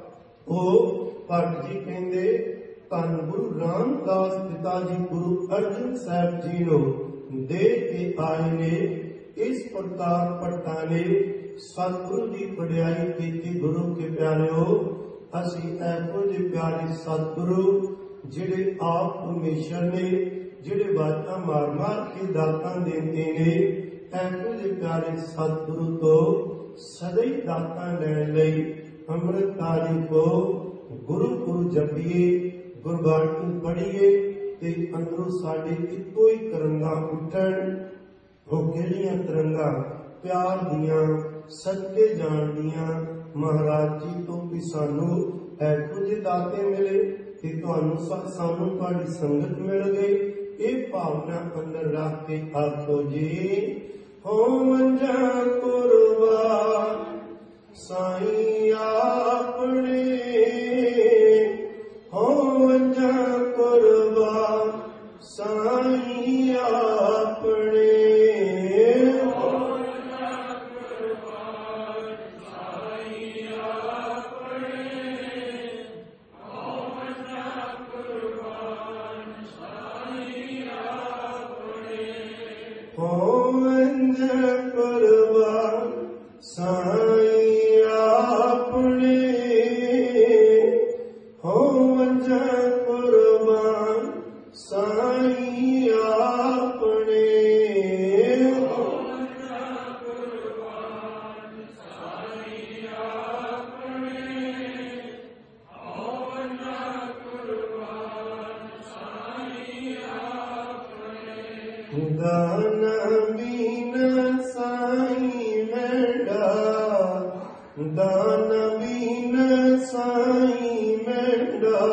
ਉਹ ਭਗਤ ਜੀ ਕਹਿੰਦੇ ਧੰਨ ਗੁਰੂ ਰਾਮਦਾਸ ਪਿਤਾ ਜੀ ਗੁਰੂ ਅਰਜਨ ਸਾਹਿਬ ਜੀ ਨੂੰ ਦੇ ਕੇ ਆਏ ਨੇ। ਇਸ ਪ੍ਰਕਾਰ ਭਗਤਾਂ ਨੇ ਸਤਿਗੁਰੂ ਦੀ ਵਡਿਆਈ ਕੀਤੀ। ਗੁਰੂ ਕੇ ਪਿਆਰਿਓ ਅਸੀਂ ਇਹੋ ਜਿਹੇ ਪਿਆਰੇ ਸਤਿਗੁਰੂ ਜਿਹੜੇ ਆਪ ਪਰਮੇਸ਼ਰ ਨੇ, ਜਿਹੜੇ ਬਾਤਾਂ ਮਾਰ ਮਾਰ ਕੇ ਦਾਤਾਂ ਦਿੰਦੇ ਨੇ, ਇਹੋ ਜਿਹੇ ਪਿਆਰੇ ਸਤਿਗੁਰੂ ਤੋਂ ਸਦਾ ਹੀ ਦਾਤਾਂ ਲੈਣ ਲਈ ਅੰਮ੍ਰਿਤਧਾਰੀ ਕੋ ਗੁਰੂ ਗੁਰੂ ਜਪੀਏ, ਗੁਰਬਾਣੀ ਪੜ੍ਹੀਏ ਤੇ ਅੰਦਰੋਂ ਸਾਡੇ ਇੱਕੋ ਹੀ ਤਰੰਗਾਂ ਉੱਠਣ। ਉਹ ਕਿਹੜੀਆਂ ਤਰੰਗਾਂ? ਪਿਆਰ ਦੀਆਂ, ਸਦਕੇ ਜਾਣ ਦੀਆਂ। ਮਹਾਰਾਜ ਜੀ ਤੋਂ ਵੀ ਸਾਨੂੰ ਇਹੋ ਜਿਹੇ ਦਾਤੇ ਮਿਲੇ ਤੇ ਤੁਹਾਨੂੰ ਸਾਨੂੰ ਤੁਹਾਡੀ ਸੰਗਤ ਮਿਲ ਗਈ। ਇਹ ਭਾਵਨਾ ਅੰਦਰ ਰੱਖ ਕੇ ਆਖੋ ਜੀ ਹੋ ਮੰਝਾ ਕੁਰਬਾਨ ਸਾਈਂ ਆਪਣੇ ਹੋਵੰਜਾ ਕੁਰਬਾਨ ਸਾਈਂ ਆਪਣੇ ਹੋਵੰਜਾ ਕੁਰਬਾਨ ਸਾਈਂ ਆਪਣੇ ਹੋਵੰਜਾ ਕੁਰਬਾਨ ਸਾਈਂ ਆਪਣੇ ਦਾਨ ਬੀਨ ਸਾਈਂ ਮੈਂਡਾ ਦਾਨ ਬੀਨ ਸਾਈਂ ਮੈਂਡਾ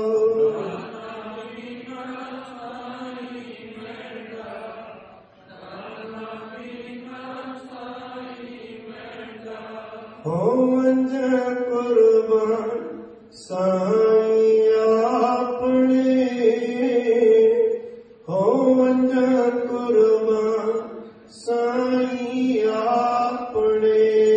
ਹੋਵੰਜਾ ਕੁਰਬਾਨ ਸਾਈਂ ਆਪਣੇ ਹੋਵੰਜਾ ਕੁਰਬਾਨ ਸਾਈਂ ਆਪਣੇ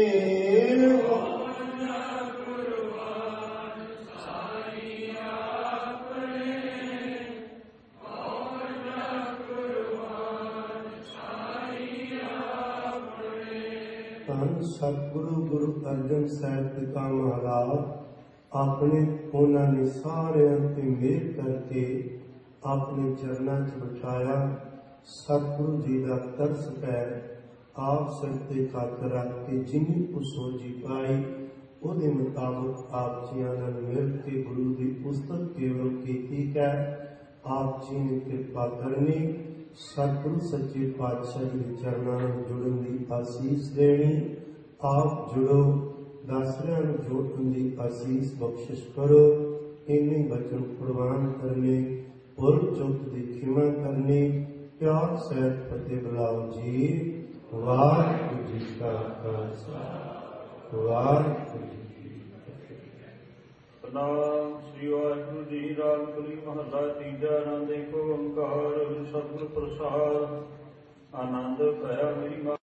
ਧੰਨ ਸਤਿਗੁਰੂ ਗੁਰੂ ਅਰਜਨ ਸਾਹਿਬ ਪਿਤਾ ਮਹਾਰਾਜ ਆਪਣੇ ਉਹਨਾਂ ਨੇ ਸਾਰਿਆਂ ਤੇ ਮਿਹਰ ਕਰਕੇ ਆਪਣੇ ਚਰਨਾਂ 'ਚ ਬਿਠਾਇਆ। ਸਤਿਗੁਰੂ ਜੀ ਦਾ ਤਰਸ ਪੈ ਆਪ ਸਿਰ ਤੇ ਹੱਥ ਰੱਖ ਕੇ ਜਿੰਨੀ ਕੁ ਸੋਝੀ ਪਾਈ ਉਹਦੇ ਮੁਤਾਬਕ ਆਪ ਜੀਆਂ ਨਾਲ ਮਿਲ ਕੇ ਗੁਰੂ ਦੀ ਉਸਤਤ ਕੇਵਲ ਕੀਤੀ ਹੈ। ਆਪ ਜੀ ਨੇ ਕਿਰਪਾ ਕਰਨੀ ਸਤਿਗੁਰੂ ਸੱਚੇ ਪਾਤਸ਼ਾਹ ਦੇ ਚਰਨਾਂ ਨਾਲ ਜੁੜਨ ਦੀ ਆਸੀਸ ਦੇਣੀ। ਆਪ ਜੁੜੋ ਦਾਸਰਿਆਂ ਨੂੰ ਜੋੜਨ ਦੀ ਆਸੀਸ ਬਖਸ਼ਿਸ਼ ਕਰੋ। ਇੰਨੇ ਬਚਨ ਕੁਰਬਾਨ ਕਰਨੇ ਪੁਰ ਚੁੱਕ ਦੀ ਖਿਮਾ ਕਰਨੀ ਪਿਆਰ ਸਹਿਤ ਫਤਿਹ ਬੁਲਾਓ ਜੀ। ਵਾਹਿਗੁਰੂ ਜੀ ਕਾ ਖਾਲਸਾ ਵਾਹਿਗੁਰੂ ਜੀ ਕੀ ਫਤਿਹ। ਨਾਮ ਸ੍ਰੀ ਵਾਹਿਗੁਰੂ ਜੀ ਰਾਗ ਕਲੀ ਮਹੱਲਾ ਤੀਜਾ। ਆਨੰਦ ਏਕ ਓੰਕਾਰ ਸਤਿਗੁਰ ਪ੍ਰਸਾਦ ਆਨੰਦ ਭਇਆ ਮੇਰੀ